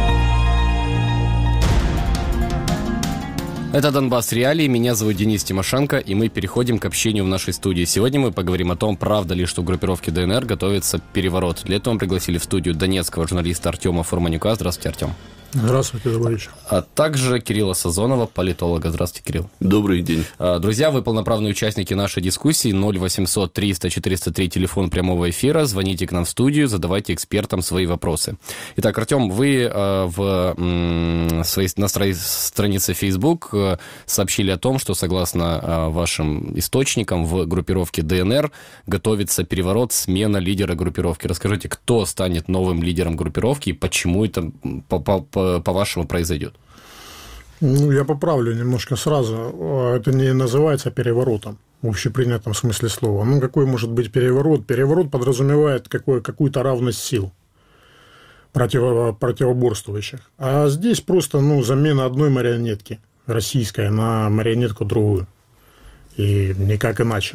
Это «Донбасс Реалии». Меня зовут Денис Тимошенко, и мы переходим к общению в нашей студии. Сегодня мы поговорим о том, правда ли, что в группировке ДНР готовится переворот. Для этого мы пригласили в студию донецкого журналиста Артема Фурманюка. Здравствуйте, Артем. Здравствуйте, добрый вечер. А также Кирилла Сазонова, политолога. Здравствуйте, Кирилл. Добрый день. Друзья, вы полноправные участники нашей дискуссии. 0800 300 403, телефон прямого эфира. Звоните к нам в студию, задавайте экспертам свои вопросы. Итак, Артем, вы на своей странице Facebook сообщили о том, что, согласно вашим источникам, в группировке ДНР готовится переворот, смена лидера группировки. Расскажите, кто станет новым лидером группировки и почему это, по-вашему, произойдет? Я поправлю немножко сразу. Это не называется переворотом в общепринятом смысле слова. Какой может быть переворот? Переворот подразумевает какую-то равность сил. противоборствующих. А здесь просто замена одной марионетки российской на марионетку другую. И никак иначе.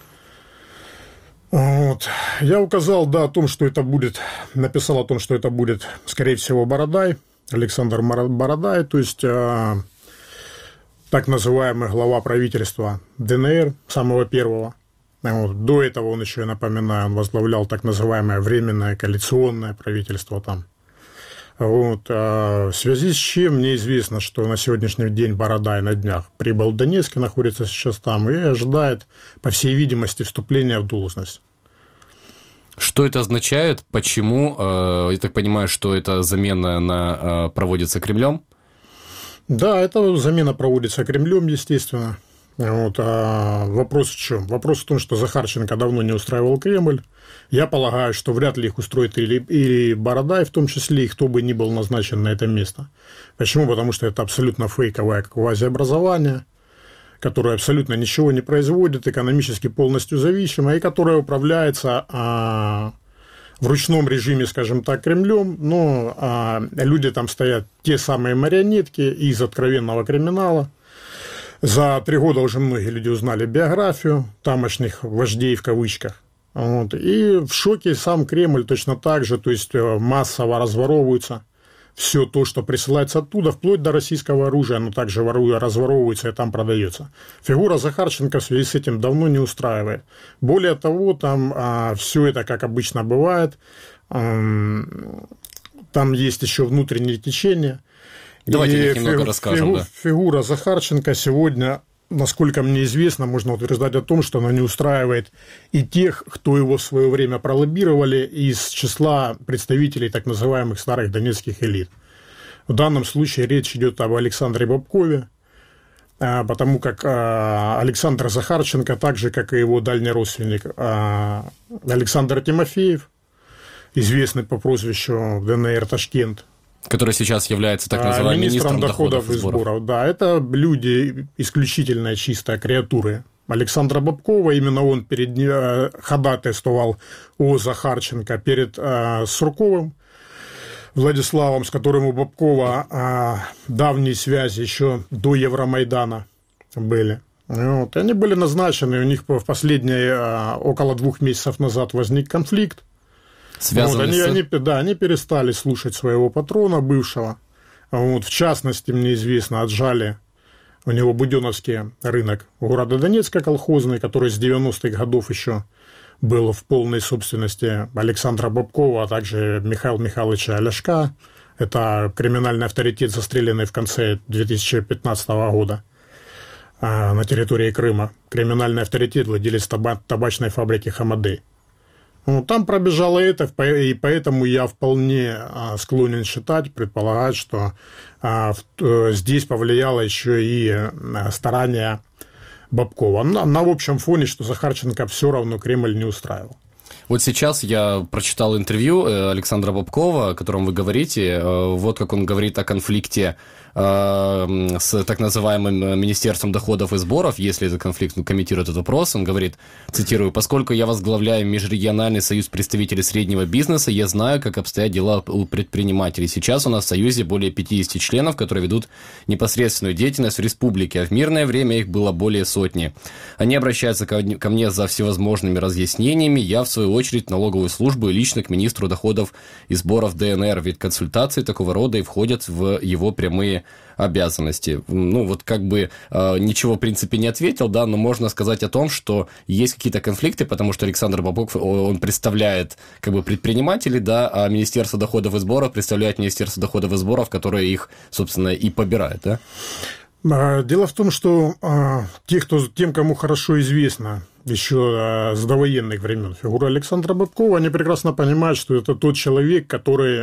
Вот. Я указал, о том, что это будет, написал о том, что это будет, скорее всего, Бородай, Александр Бородай, то есть так называемый глава правительства ДНР, самого первого. Вот. До этого он еще, я напоминаю, он возглавлял так называемое временное коалиционное правительство там. Вот. В связи с чем мне известно, что на сегодняшний день Бородай на днях прибыл в Донецк и находится сейчас там, и ожидает, по всей видимости, вступления в должность. Что это означает? Почему? Я так понимаю, что эта замена проводится Кремлем? Да, эта замена проводится Кремлем, естественно. Вот. А вопрос в чем? Вопрос в том, что Захарченко давно не устраивал Кремль. Я полагаю, что вряд ли их устроит и Бородай, в том числе, и кто бы ни был назначен на это место. Почему? Потому что это абсолютно фейковое квазиобразование, которое абсолютно ничего не производит, экономически полностью зависимо, и которое управляется в ручном режиме, скажем так, Кремлем, но люди там стоят те самые марионетки из откровенного криминала. За 3 года уже многие люди узнали биографию тамошних вождей в кавычках. Вот. И в шоке сам Кремль точно так же, то есть массово разворовывается все то, что присылается оттуда, вплоть до российского оружия, оно также разворовывается и там продается. Фигура Захарченко в связи с этим давно не устраивает. Более того, там все это, как обычно бывает, там есть еще внутренние течения. Давайте немного расскажем. Фигура Захарченко сегодня, насколько мне известно, можно утверждать о том, что она не устраивает и тех, кто его в свое время пролоббировали из числа представителей так называемых старых донецких элит. В данном случае речь идет об Александре Бабкове, потому как Александр Захарченко, так же, как и его дальний родственник Александр Тимофеев, известный по прозвищу ДНР Ташкент, который сейчас является так называемым министром доходов и сборов. Да, это люди исключительно чистые креатуры Александра Бабкова. Именно он ходатайствовал о Захарченко перед Сурковым Владиславом, с которым у Бабкова давние связи еще до Евромайдана были. Вот. Они были назначены, у них в последние около 2 месяцев назад возник конфликт. Вот, они перестали слушать своего патрона бывшего. Вот, в частности, мне известно, отжали у него Буденновский рынок города Донецка колхозный, который с 90-х годов еще был в полной собственности Александра Бабкова, а также Михаила Михайловича Ляшка. Это криминальный авторитет, застреленный в конце 2015 года на территории Крыма. Криминальный авторитет, владелец табачной фабрики «Хамадей». Ну, там пробежало это, и поэтому я вполне склонен считать, предполагать, что здесь повлияло еще и старание Бабкова. На общем фоне, что Захарченко все равно Кремль не устраивал. Вот сейчас я прочитал интервью Александра Бабкова, о котором вы говорите. Вот как он говорит о конфликте с так называемым Министерством доходов и сборов, если этот конфликт комментирует этот вопрос, он говорит, цитирую, «Поскольку я возглавляю Межрегиональный союз представителей среднего бизнеса, я знаю, как обстоят дела у предпринимателей. Сейчас у нас в союзе более 50 членов, которые ведут непосредственную деятельность в республике, а в мирное время их было более 100. Они обращаются ко мне за всевозможными разъяснениями, я, в свою очередь, в налоговую службу и лично к министру доходов и сборов ДНР, ведь консультации такого рода и входят в его прямые обязанности». Ну, вот как бы ничего, в принципе, не ответил, да, но можно сказать о том, что есть какие-то конфликты, потому что Александр Бабков, он представляет как бы предпринимателей, да, а Министерство доходов и сборов представляет Министерство доходов и сборов, которое их, собственно, и побирает, да? Дело в том, что тем, кому хорошо известно еще с довоенных времен фигура Александра Бабкова, они прекрасно понимают, что это тот человек, который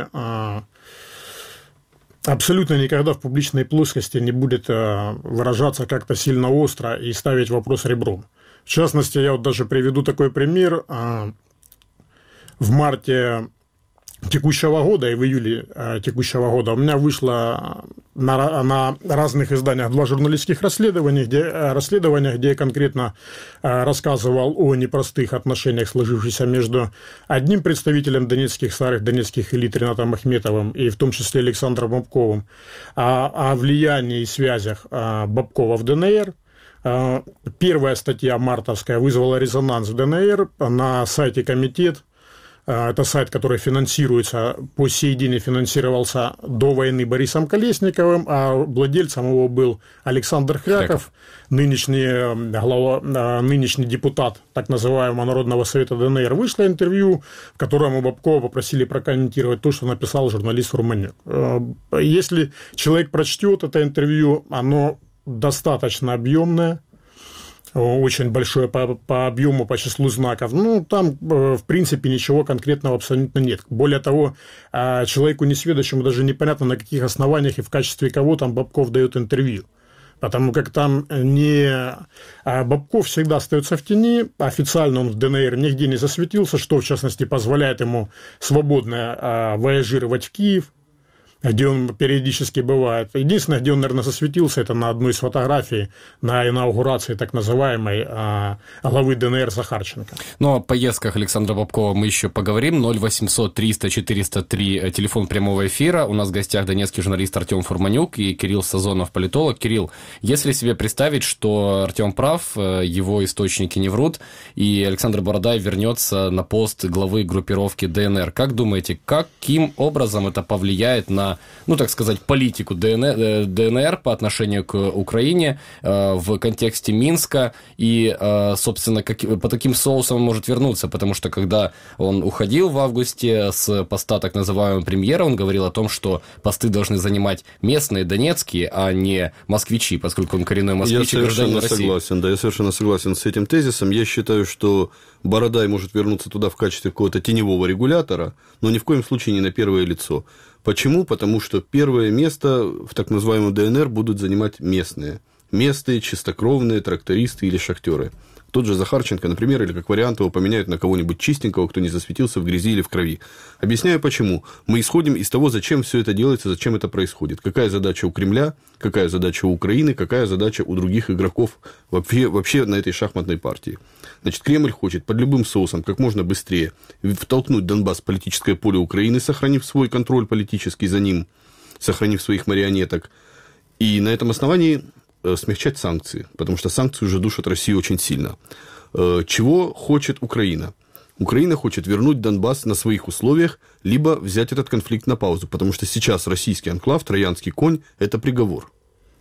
абсолютно никогда в публичной плоскости не будет выражаться как-то сильно остро и ставить вопрос ребром. В частности, я вот даже приведу такой пример. В марте текущего года, и в июле текущего года у меня вышло на разных изданиях 2 журналистских расследования, где я конкретно рассказывал о непростых отношениях, сложившихся между одним представителем старых донецких элит Ринатом Ахметовым и в том числе Александром Бабковым, о влиянии и связях Бабкова в ДНР. Первая статья мартовская вызвала резонанс в ДНР на сайте «Комитет». Это сайт, который финансируется, по сей день и финансировался до войны Борисом Колесниковым, а владельцем его был Александр Хряков, нынешний депутат так называемого Народного совета ДНР. Вышло интервью, в котором у Бабкова попросили прокомментировать то, что написал журналист Фурманюк. Если человек прочтет это интервью, оно достаточно объемное, очень большое по объему, по числу знаков. Там, в принципе, ничего конкретного абсолютно нет. Более того, человеку несведущему даже непонятно, на каких основаниях и в качестве кого там Бабков дает интервью. Потому как там Бабков всегда остается в тени, официально он в ДНР нигде не засветился, что, в частности, позволяет ему свободно вояжировать в Киев, где он периодически бывает. Единственное, где он, наверное, засветился, это на одной из фотографий на инаугурации так называемой главы ДНР Захарченко. Но о поездках Александра Бабкова мы еще поговорим. 0800 300 403 телефон прямого эфира. У нас в гостях донецкий журналист Артем Фурманюк и Кирилл Сазонов, политолог. Кирилл, если себе представить, что Артем прав, его источники не врут, и Александр Бородай вернется на пост главы группировки ДНР, как думаете, каким образом это повлияет на, так сказать, политику ДНР по отношению к Украине в контексте Минска и, собственно, по таким соусам он может вернуться, потому что когда он уходил в августе с поста так называемого премьера, он говорил о том, что посты должны занимать местные донецкие, а не москвичи, поскольку он коренной москвич и гражданин России. Я совершенно согласен с этим тезисом. Я считаю, что Бородай может вернуться туда в качестве какого-то теневого регулятора, но ни в коем случае не на первое лицо. Почему? Потому что первое место в так называемом ДНР будут занимать местные. Местные, чистокровные, трактористы или шахтеры. Тот же Захарченко, например, или как вариант его поменяют на кого-нибудь чистенького, кто не засветился в грязи или в крови. Объясняю почему. Мы исходим из того, зачем все это делается, зачем это происходит. Какая задача у Кремля, какая задача у Украины, какая задача у других игроков вообще на этой шахматной партии. Значит, Кремль хочет под любым соусом как можно быстрее втолкнуть Донбасс в политическое поле Украины, сохранив свой контроль политический за ним, сохранив своих марионеток. И на этом основании смягчать санкции, потому что санкции уже душат Россию очень сильно. Чего хочет Украина? Украина хочет вернуть Донбасс на своих условиях, либо взять этот конфликт на паузу, потому что сейчас российский анклав, троянский конь – это приговор.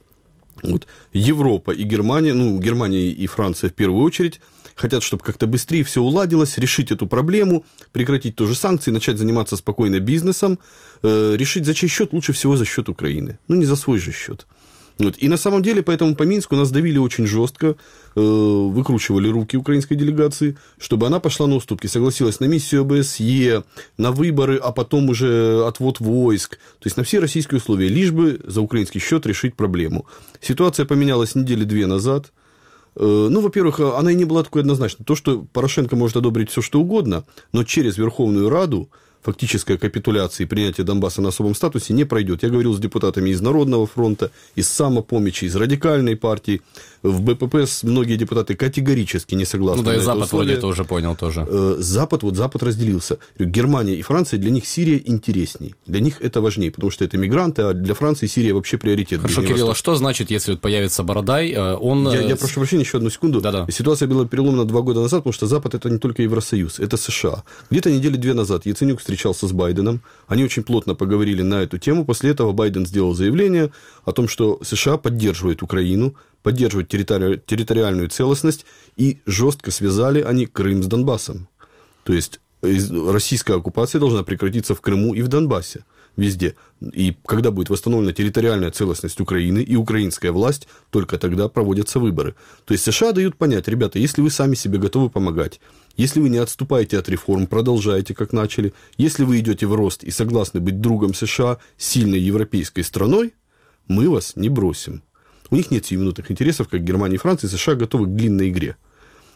Европа и Германия, Германия и Франция в первую очередь, хотят, чтобы как-то быстрее все уладилось, решить эту проблему, прекратить тоже санкции, начать заниматься спокойно бизнесом, решить за чей счет, лучше всего за счет Украины, не за свой же счет. И на самом деле, поэтому по Минску нас давили очень жестко, выкручивали руки украинской делегации, чтобы она пошла на уступки, согласилась на миссию ОБСЕ, на выборы, а потом уже отвод войск, то есть на все российские условия, лишь бы за украинский счет решить проблему. Ситуация поменялась недели 2 назад. Во-первых, она и не была такой однозначной. То, что Порошенко может одобрить все, что угодно, но через Верховную Раду фактическая капитуляция и принятие Донбасса на особом статусе не пройдет. Я говорил с депутатами из Народного фронта, из Самопомощи, из Радикальной партии. В БПП многие депутаты категорически не согласны. И Запад вроде тоже понял тоже. Запад разделился. Германия и Франция, для них Сирия интересней. Для них это важнее, потому что это мигранты, а для Франции Сирия вообще приоритет. Хорошо, Кирилл, а что значит, если появится Бородай, он... Я прошу прощения, еще одну секунду. Да-да. Ситуация была переломана 2 года назад, потому что Запад – это не только Евросоюз, это США. Где-то недели 2 назад Яценюк встречался с Байденом, они очень плотно поговорили на эту тему, после этого Байден сделал заявление о том, что США поддерживает Украину, поддерживает территориальную целостность, и жестко связали они Крым с Донбассом. То есть, российская оккупация должна прекратиться в Крыму и в Донбассе, везде. И когда будет восстановлена территориальная целостность Украины и украинская власть, только тогда проводятся выборы. То есть, США дают понять, ребята, если вы сами себе готовы помогать, если вы не отступаете от реформ, продолжаете, как начали, если вы идете в рост и согласны быть другом США, сильной европейской страной, мы вас не бросим. У них нет сиюминутных интересов, как Германия и Франция, США готовы к длинной игре.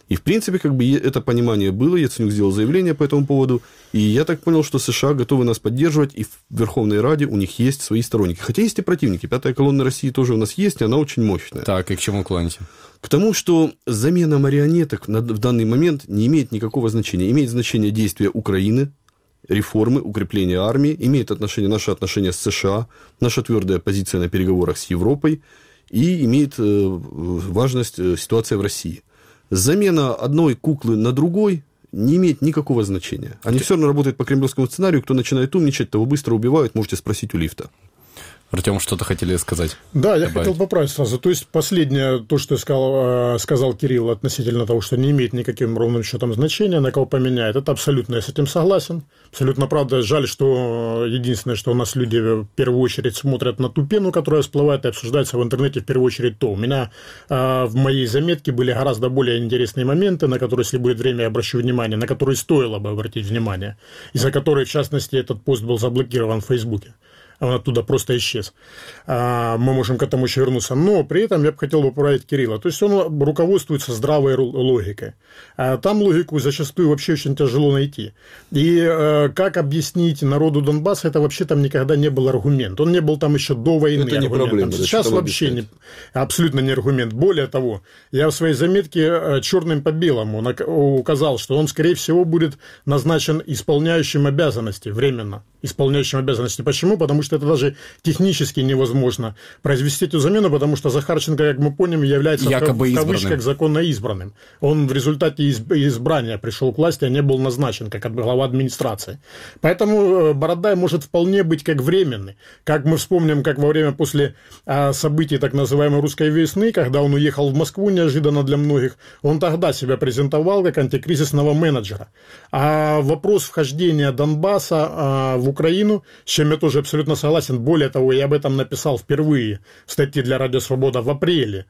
И, в принципе, как бы это понимание было, Яценюк сделал заявление по этому поводу, и я так понял, что США готовы нас поддерживать, и в Верховной Раде у них есть свои сторонники. Хотя есть и противники. Пятая колонна России тоже у нас есть, и она очень мощная. Так, и к чему клоните? К тому, что замена марионеток в данный момент не имеет никакого значения. Имеет значение действия Украины, реформы, укрепление армии, имеет наши отношения с США, наша твердая позиция на переговорах с Европой, и имеет важность ситуация в России. Замена одной куклы на другой не имеет никакого значения. Они все равно работают по кремлевскому сценарию. Кто начинает умничать, того быстро убивают. Можете спросить у лифта. Артем, что-то хотели сказать? Да, я хотел поправить сразу. То есть, последнее, то, что сказал Кирилл относительно того, что не имеет никаким ровным счетом значения, на кого поменяет, это абсолютно я с этим согласен. Абсолютно правда. Жаль, что единственное, что у нас люди в первую очередь смотрят на ту пену, которая всплывает и обсуждается в интернете в первую очередь то. У меня в моей заметке были гораздо более интересные моменты, на которые, если будет время, я обращу внимание, на которые стоило бы обратить внимание, из-за которых, в частности, этот пост был заблокирован в Фейсбуке. Он оттуда просто исчез. Мы можем к этому еще вернуться. Но при этом я бы хотел поправить Кирилла. То есть, он руководствуется здравой логикой. Там логику зачастую вообще очень тяжело найти. И как объяснить народу Донбасса, это вообще там никогда не был аргумент. Он не был там еще до войны. Это не проблема. Сейчас вообще абсолютно не аргумент. Более того, я в своей заметке черным по белому указал, что он, скорее всего, будет назначен исполняющим обязанности временно. Исполняющим обязанности. Почему? Потому что это даже технически невозможно произвести эту замену, потому что Захарченко, как мы поняли, является в кавычках законно избранным. Он в результате избрания пришел к власти, а не был назначен как глава администрации. Поэтому Бородай может вполне быть как временный. Как мы вспомним, как во время после событий так называемой русской весны, когда он уехал в Москву неожиданно для многих, он тогда себя презентовал как антикризисного менеджера. А вопрос вхождения Донбасса в Украину, с чем я тоже абсолютно согласен. Более того, я об этом написал впервые в статье для Радио Свобода в апреле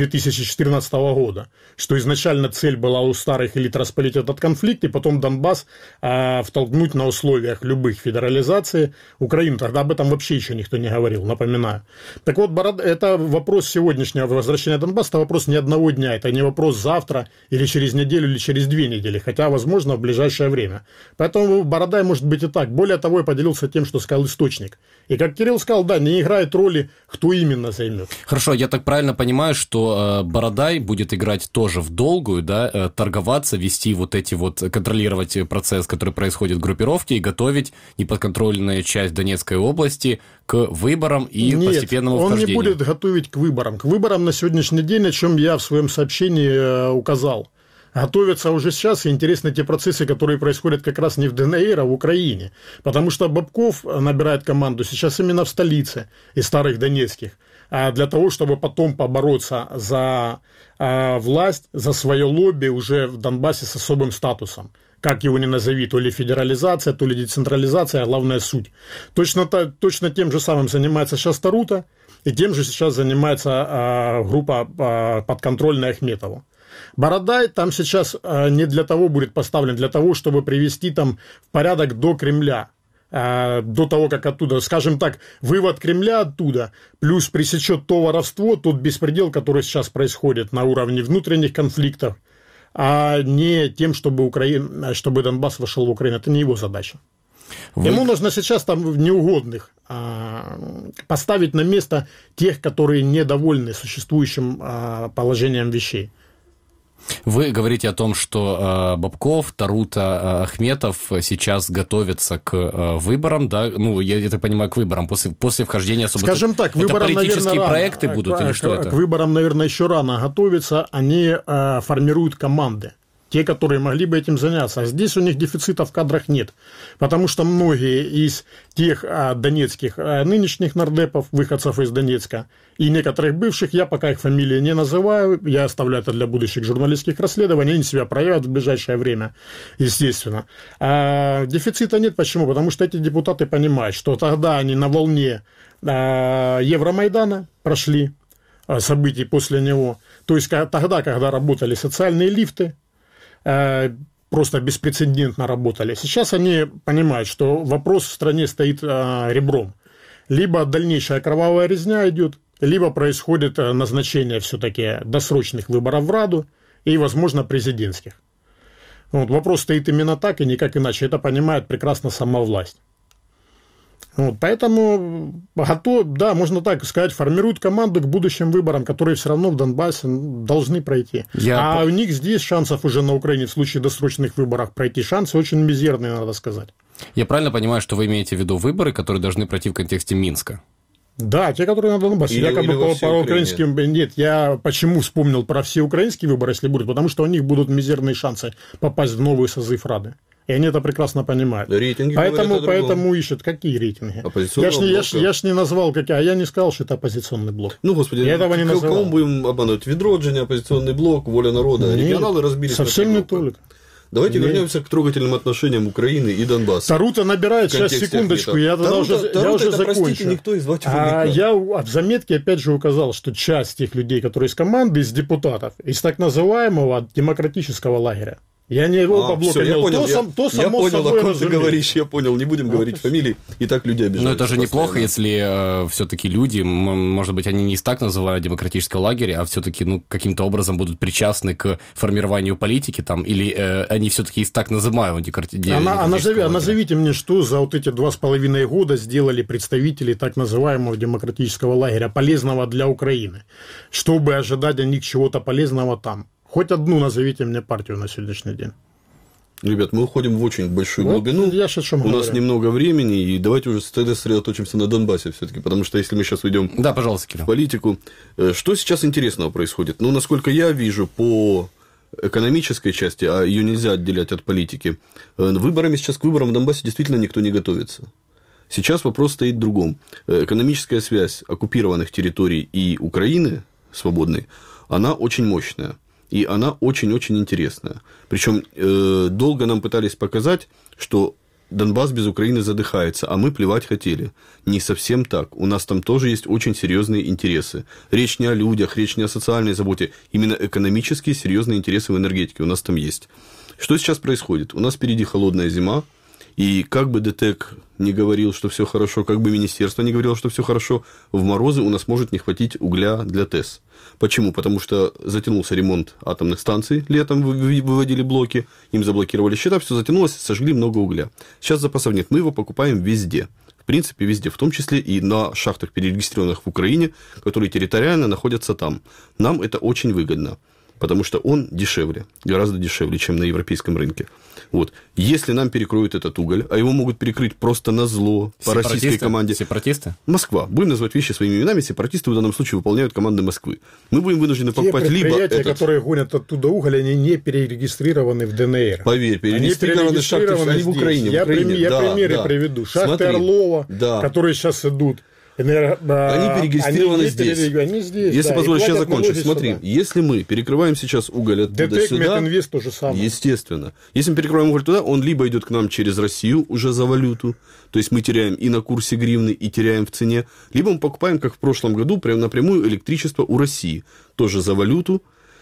2014 года, что изначально цель была у старых элит распылить этот конфликт и потом Донбасс втолкнуть на условиях любых федерализации Украину. Тогда об этом вообще еще никто не говорил, напоминаю. Так вот, это вопрос сегодняшнего возвращения Донбасса, это вопрос не одного дня, это не вопрос завтра или через неделю или через 2 недели, хотя, возможно, в ближайшее время. Поэтому Бородай может быть и так. Более того, я поделился тем, что сказал источник. И как Кирилл сказал, да, не играет роли, кто именно займет. Хорошо, я так правильно понимаю, что Бородай будет играть тоже в долгую, да, торговаться, вести вот эти вот, контролировать процесс, который происходит в группировке и готовить неподконтрольную часть Донецкой области к выборам и постепенному вхождению. Он не будет готовить к выборам. К выборам на сегодняшний день, о чем я в своем сообщении указал. Готовятся уже сейчас, и интересны те процессы, которые происходят как раз не в ДНР, а в Украине. Потому что Бабков набирает команду сейчас именно в столице из старых донецких, для того, чтобы потом побороться за власть, за свое лобби уже в Донбассе с особым статусом. Как его ни назови, то ли федерализация, то ли децентрализация, а главная суть. Точно тем же самым занимается сейчас Тарута, и тем же сейчас занимается группа подконтрольная Ахметову. Бородай там сейчас не для того будет поставлен, для того, чтобы привести там в порядок до Кремля. До того, как оттуда, скажем так, вывод Кремля оттуда, плюс пресечет то воровство, тот беспредел, который сейчас происходит на уровне внутренних конфликтов, а не тем, чтобы Донбасс вошел в Украину. Это не его задача. Ему нужно сейчас там неугодных поставить на место тех, которые недовольны существующим положением вещей. Вы говорите о том, что Бабков, Тарута, Ахметов сейчас готовятся к выборам, да? Ну, я так понимаю, к выборам после вхождения особо. Скажем так, выборам, это политические наверное, проекты будут или что это? К выборам, наверное, еще рано готовиться. Они формируют команды. Те, которые могли бы этим заняться. А здесь у них дефицита в кадрах нет. Потому что многие из тех донецких нынешних нардепов, выходцев из Донецка, и некоторых бывших, я пока их фамилии не называю, я оставляю это для будущих журналистских расследований, они себя проявят в ближайшее время, естественно. А дефицита нет. Почему? Потому что эти депутаты понимают, что тогда они на волне Евромайдана прошли, событий после него. То есть тогда, когда работали социальные лифты, просто беспрецедентно работали. Сейчас они понимают, что вопрос в стране стоит ребром. Либо дальнейшая кровавая резня идет, либо происходит назначение все-таки досрочных выборов в Раду и, возможно, президентских. Вот, вопрос стоит именно так и никак иначе. Это понимает прекрасно сама власть. Вот, поэтому да, можно так сказать, формируют команду к будущим выборам, которые все равно в Донбассе должны пройти. А у них здесь шансов уже на Украине в случае досрочных выборов пройти. Шансы очень мизерные, надо сказать. Я правильно понимаю, что вы имеете в виду выборы, которые должны пройти в контексте Минска? Да, те, которые на Донбассе. Якобы по украинским... Нет, я почему вспомнил про все украинские выборы, если будут? Потому что у них будут мизерные шансы попасть в новый созыв Рады. И они это прекрасно понимают. Рейтинги поэтому ищут. Какие рейтинги? Я ж не назвал, какие. А я не сказал, что это оппозиционный блок. Ну, господи, я этого не назвал. Кого мы будем обманывать? Відродження, оппозиционный блок, Воля народа. Регионалы разбились. Совсем не только. Давайте вернемся к трогательным отношениям Украины и Донбасса. Тарута набирает, сейчас, секундочку, я уже закончу. Простите, никто из вас не я в заметке опять же указал, что часть тех людей, которые из команды, из депутатов, из так называемого демократического лагеря. Я не оба блока я понял, я понял, о ком ты говоришь, я понял, не будем говорить фамилий, и так люди обижаются. Но это же неплохо, если все-таки люди, может быть, они не из так называемого демократического лагеря, а все-таки каким-то образом будут причастны к формированию политики, там, или они все-таки из так называемого демократического лагеря. Назовите мне, что за вот эти 2,5 года сделали представители так называемого демократического лагеря, полезного для Украины, чтобы ожидать от них чего-то полезного там. Хоть одну назовите мне партию на сегодняшний день. Ребят, мы уходим в очень большую глубину. У нас немного времени, и давайте уже тогда сосредоточимся на Донбассе все-таки, потому что если мы сейчас уйдем в политику, что сейчас интересного происходит? Ну, насколько я вижу, по экономической части, а ее нельзя отделять от политики, к выборам в Донбассе действительно никто не готовится. Сейчас вопрос стоит в другом. Экономическая связь оккупированных территорий и Украины свободной, она очень мощная. И она очень-очень интересная. Причем долго нам пытались показать, что Донбасс без Украины задыхается, а мы плевать хотели. Не совсем так. У нас там тоже есть очень серьезные интересы. Речь не о людях, речь не о социальной заботе. Именно экономические серьезные интересы в энергетике у нас там есть. Что сейчас происходит? У нас впереди холодная зима. И как бы ДТЭК не говорил, что все хорошо, как бы министерство не говорило, что все хорошо, в морозы у нас может не хватить угля для ТЭС. Почему? Потому что затянулся ремонт атомных станций, летом выводили блоки, им заблокировали счета, все затянулось, сожгли много угля. Сейчас запасов нет, мы его покупаем везде. В принципе, везде, в том числе и на шахтах, перерегистрированных в Украине, которые территориально находятся там. Нам это очень выгодно, потому что он дешевле, гораздо дешевле, чем на европейском рынке. Вот. Если нам перекроют этот уголь, а его могут перекрыть просто назло по российской команде. Сепаратисты? Москва. Будем называть вещи своими именами. Сепаратисты в данном случае выполняют команды Москвы. Мы будем вынуждены покупать либо предприятия, которые гонят оттуда уголь, они не перерегистрированы в ДНР. Поверь, перерегистрированы шахты, они в Украине. Я примеры приведу. Шахты Орлова, которые сейчас идут. Они перерегистрированы здесь. Они здесь. Если позволишь, я закончу. Смотри, если мы перекрываем сейчас уголь оттуда сюда, Метинвест то же самое. Естественно. Если мы перекрываем уголь туда, он либо идет к нам через Россию уже за валюту, то есть мы теряем и на курсе гривны, и теряем в цене, либо мы покупаем, как в прошлом году, прямо напрямую электричество у России, тоже за валюту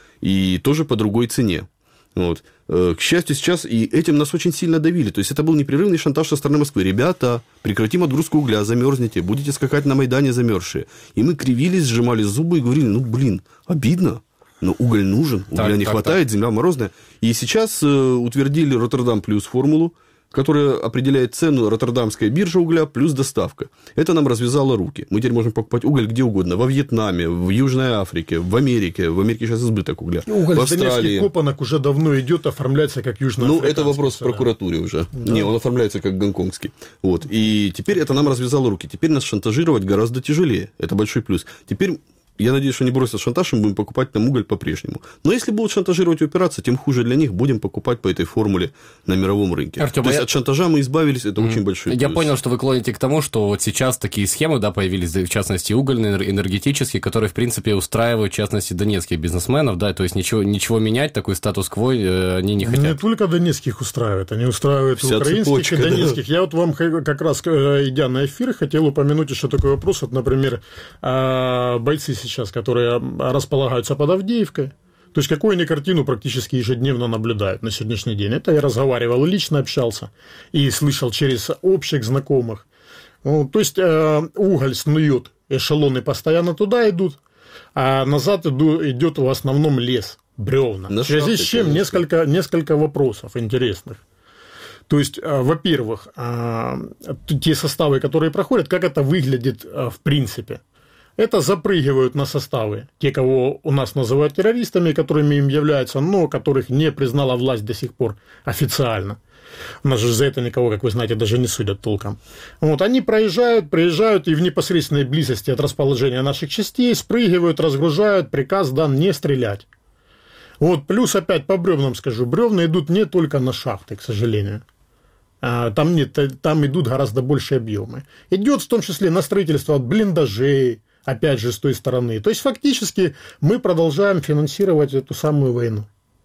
и тоже по другой цене. Вот. К счастью, сейчас и этим нас очень сильно давили. То есть, это был непрерывный шантаж со стороны Москвы. Ребята, прекратим отгрузку угля, замерзнете, будете скакать на Майдане замерзшие. И мы кривились, сжимали зубы и говорили, обидно, но уголь нужен, угля не хватает, земля морозная. И сейчас утвердили Роттердам плюс формулу, которая определяет цену роттердамская биржа угля плюс доставка. Это нам развязало руки. Мы теперь можем покупать уголь где угодно. Во Вьетнаме, в Южной Африке, в Америке. В Америке сейчас избыток угля. Уголь в Австралии. С донецких копанок уже давно идет, оформляется как южноафриканский. Это вопрос в прокуратуре уже. Да. Не, он оформляется как гонконгский. Вот. И теперь это нам развязало руки. Теперь нас шантажировать гораздо тяжелее. Это большой плюс. Теперь... Я надеюсь, что не бросят шантаж, и мы будем покупать там уголь по-прежнему. Но если будут шантажировать и упираться, тем хуже для них, будем покупать по этой формуле на мировом рынке. Артём, то есть, от шантажа мы избавились, это очень большой плюс. Я понял, что вы клоните к тому, что вот сейчас такие схемы, появились, в частности, угольные, энергетические, которые, в принципе, устраивают, в частности, донецких бизнесменов, то есть ничего менять, такой статус-кво они не хотят. Не только донецких устраивают, они устраивают и украинских, и донецких. Я вот вам как раз, идя на эфир, хотел упомянуть еще такой вопрос, вот, например, бойцы сейчас, которые располагаются под Авдеевкой. То есть, какую они картину практически ежедневно наблюдают на сегодняшний день. Это я разговаривал, лично общался и слышал через общих знакомых. То есть, уголь снует, эшелоны постоянно туда идут, а назад идет в основном лес. бревна. В связи с чем несколько вопросов интересных. То есть, во-первых, те составы, которые проходят, как это выглядит в принципе. Это запрыгивают на составы те, кого у нас называют террористами, которыми им являются, но которых не признала власть до сих пор официально. У нас же за это никого, как вы знаете, даже не судят толком. Вот, они приезжают и в непосредственной близости от расположения наших частей спрыгивают, разгружают, приказ дан не стрелять. Вот, плюс опять по бревнам скажу, бревна идут не только на шахты, к сожалению. Там идут гораздо большие объемы. Идет в том числе на строительство блиндажей, опять же, с той стороны. То есть, фактически, мы продолжаем финансировать эту самую войну.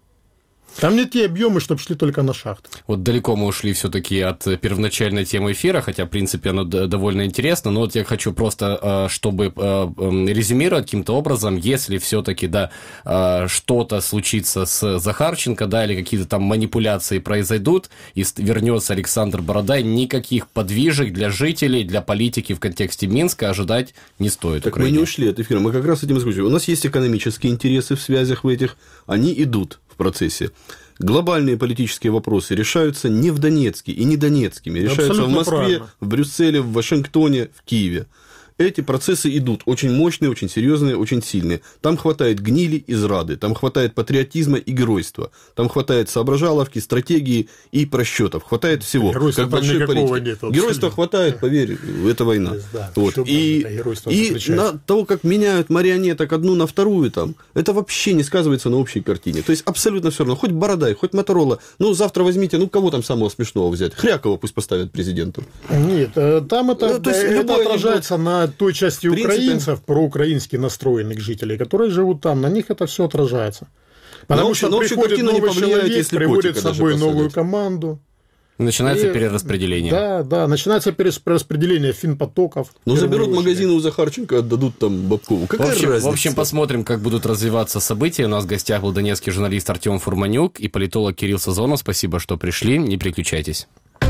Там не те объемы, чтобы шли только на шахты. Вот далеко мы ушли все-таки от первоначальной темы эфира, хотя, в принципе, оно довольно интересно, но вот я хочу просто, чтобы резюмировать каким-то образом, если все-таки, да, что-то случится с Захарченко, да, или какие-то там манипуляции произойдут, и вернется Александр Бородай, никаких подвижек для жителей, для политики в контексте Минска ожидать не стоит. Так мы не ушли от эфира, мы как раз этим закончили. У нас есть экономические интересы в связях в этих, они идут в процессе. Глобальные политические вопросы решаются не в Донецке и не Донецкими, решаются в Москве, правильно. В Брюсселе, в Вашингтоне, в Киеве. Эти процессы идут очень мощные, очень серьезные, очень сильные. Там хватает гнили и зрады, там хватает патриотизма и геройства, там хватает соображаловки, стратегии и просчетов, хватает всего. Геройства как большой политик. Нет, геройства хватает, поверь, это война. Да, вот. И на того, как меняют марионеток одну на вторую, там, это вообще не сказывается на общей картине. То есть абсолютно все равно. Хоть Бородай, хоть Моторола. Ну, завтра возьмите, ну, кого там самого смешного взять? Хрякова пусть поставят президентом. Нет, там это отражается на той части украинцев, проукраински настроенных жителей, которые живут там, на них это все отражается. Потому что приходит новый человек, приводит с собой новую команду. Начинается перераспределение. Да, начинается перераспределение финпотоков. Ну, заберут магазины у Захарченко, отдадут там Бабкову. Какая разница? В общем, посмотрим, как будут развиваться события. У нас в гостях был донецкий журналист Артем Фурманюк и политолог Кирилл Сазонов. Спасибо, что пришли. Не переключайтесь.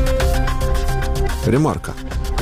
Ремарка.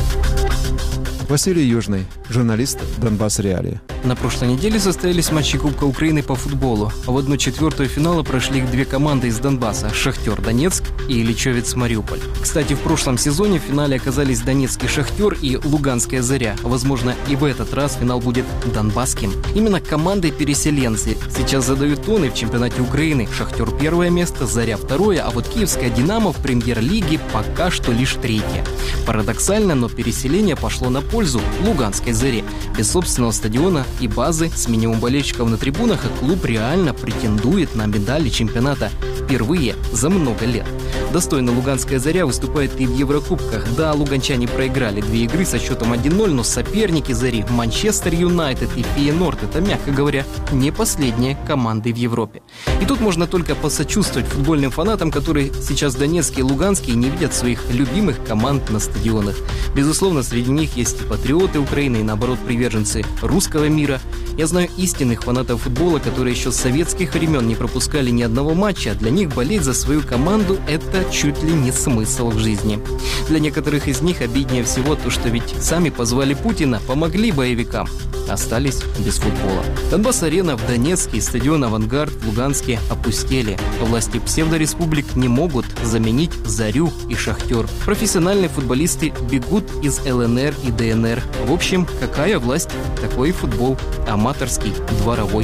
Василий Южный, журналист «Донбасс Реалии». На прошлой неделе состоялись матчи Кубка Украины по футболу. В 1/4 финала прошли две команды из Донбасса – «Шахтер» Донецк и «Ильичевец» Мариуполь. Кстати, в прошлом сезоне в финале оказались донецкий «Шахтер» и луганская «Заря». Возможно, и в этот раз финал будет донбасским. Именно команды-переселенцы сейчас задают тон и в чемпионате Украины. «Шахтер» – 1 место, «Заря» – 2, а вот киевская «Динамо» в премьер-лиге пока что лишь 3. Парадоксально, но переселение пошло на пользу луганской «Заре». Без собственного стадиона и базы, с минимум болельщиков на трибунах, и клуб реально претендует на медали чемпионата впервые за много лет. Достойно луганская «Заря» выступает и в Еврокубках. Да, луганчане проиграли 2 игры со счетом 1-0, но соперники «Зари» – Манчестер Юнайтед и Фейенорд – это, мягко говоря, не последние команды в Европе. И тут можно только посочувствовать футбольным фанатам, которые сейчас донецкие и луганские не видят своих любимых команд на стадионах. Безусловно, среди них есть и патриоты Украины, и, наоборот, приверженцы русского мира. Я знаю истинных фанатов футбола, которые еще с советских времен не пропускали ни одного матча, а для них болеть за свою команду – это чуть ли не смысл в жизни. Для некоторых из них обиднее всего то, что ведь сами позвали Путина, помогли боевикам, остались без футбола. Донбасс-арена в Донецке и стадион «Авангард» в Луганске опустели. Власти псевдореспублик не могут заменить «Зарю» и «Шахтер». Профессиональные футболисты бегут из ЛНР и ДНР. В общем, какая власть, такой футбол. Аматорский, дворовой.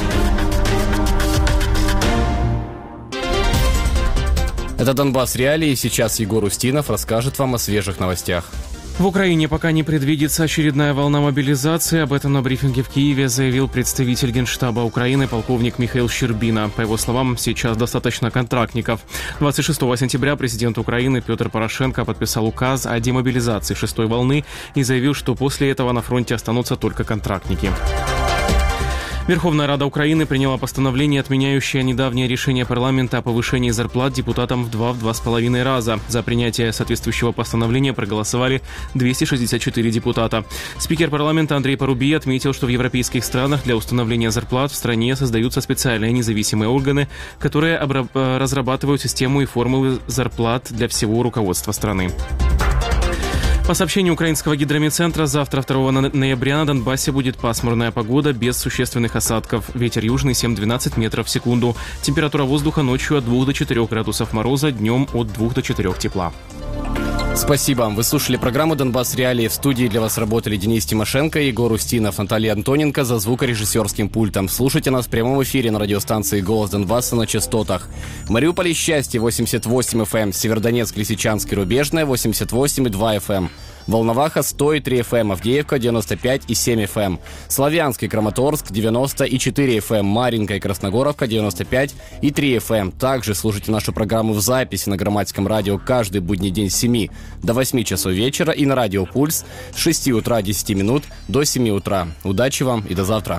Это «Донбасс Реалии». Сейчас Егор Устинов расскажет вам о свежих новостях. В Украине пока не предвидится очередная волна мобилизации. Об этом на брифинге в Киеве заявил представитель Генштаба Украины полковник Михаил Щербина. По его словам, сейчас достаточно контрактников. 26 сентября президент Украины Петр Порошенко подписал указ о демобилизации 6-й волны и заявил, что после этого на фронте останутся только контрактники. Верховная Рада Украины приняла постановление, отменяющее недавнее решение парламента о повышении зарплат депутатам в 2,5 раза. За принятие соответствующего постановления проголосовали 264 депутата. Спикер парламента Андрей Порубий отметил, что в европейских странах для установления зарплат в стране создаются специальные независимые органы, которые разрабатывают систему и формулы зарплат для всего руководства страны. По сообщению украинского гидрометцентра, завтра, 2 ноября, на Донбассе будет пасмурная погода без существенных осадков. Ветер южный 7-12 метров в секунду. Температура воздуха ночью от 2 до 4 градусов мороза, днем от 2 до 4 тепла. Спасибо. Вы слушали программу «Донбасс Реалии». В студии для вас работали Денис Тимошенко, Егор Устинов, Наталья Антоненко за звукорежиссерским пультом. Слушайте нас в прямом эфире на радиостанции «Голос Донбасса» на частотах. Мариуполь Счастье 88 FM, Северодонецк, Лисичанск и Рубежная 88,2 FM. Волноваха 100,3 FM, Авдеевка 95,7 FM, Славянск и Краматорск 90,4 FM, Маринка и Красногоровка 95,3 FM. Также слушайте нашу программу в записи на Громадском радио каждый будний день с 7 до 8 часов вечера и на Радио Пульс с 6 утра 10 минут до 7 утра. Удачи вам и до завтра.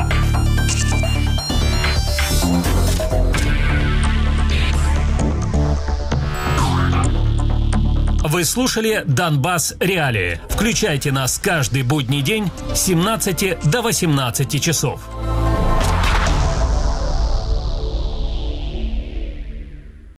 Вы слушали «Донбасс Реалии». Включайте нас каждый будний день с 17 до 18 часов.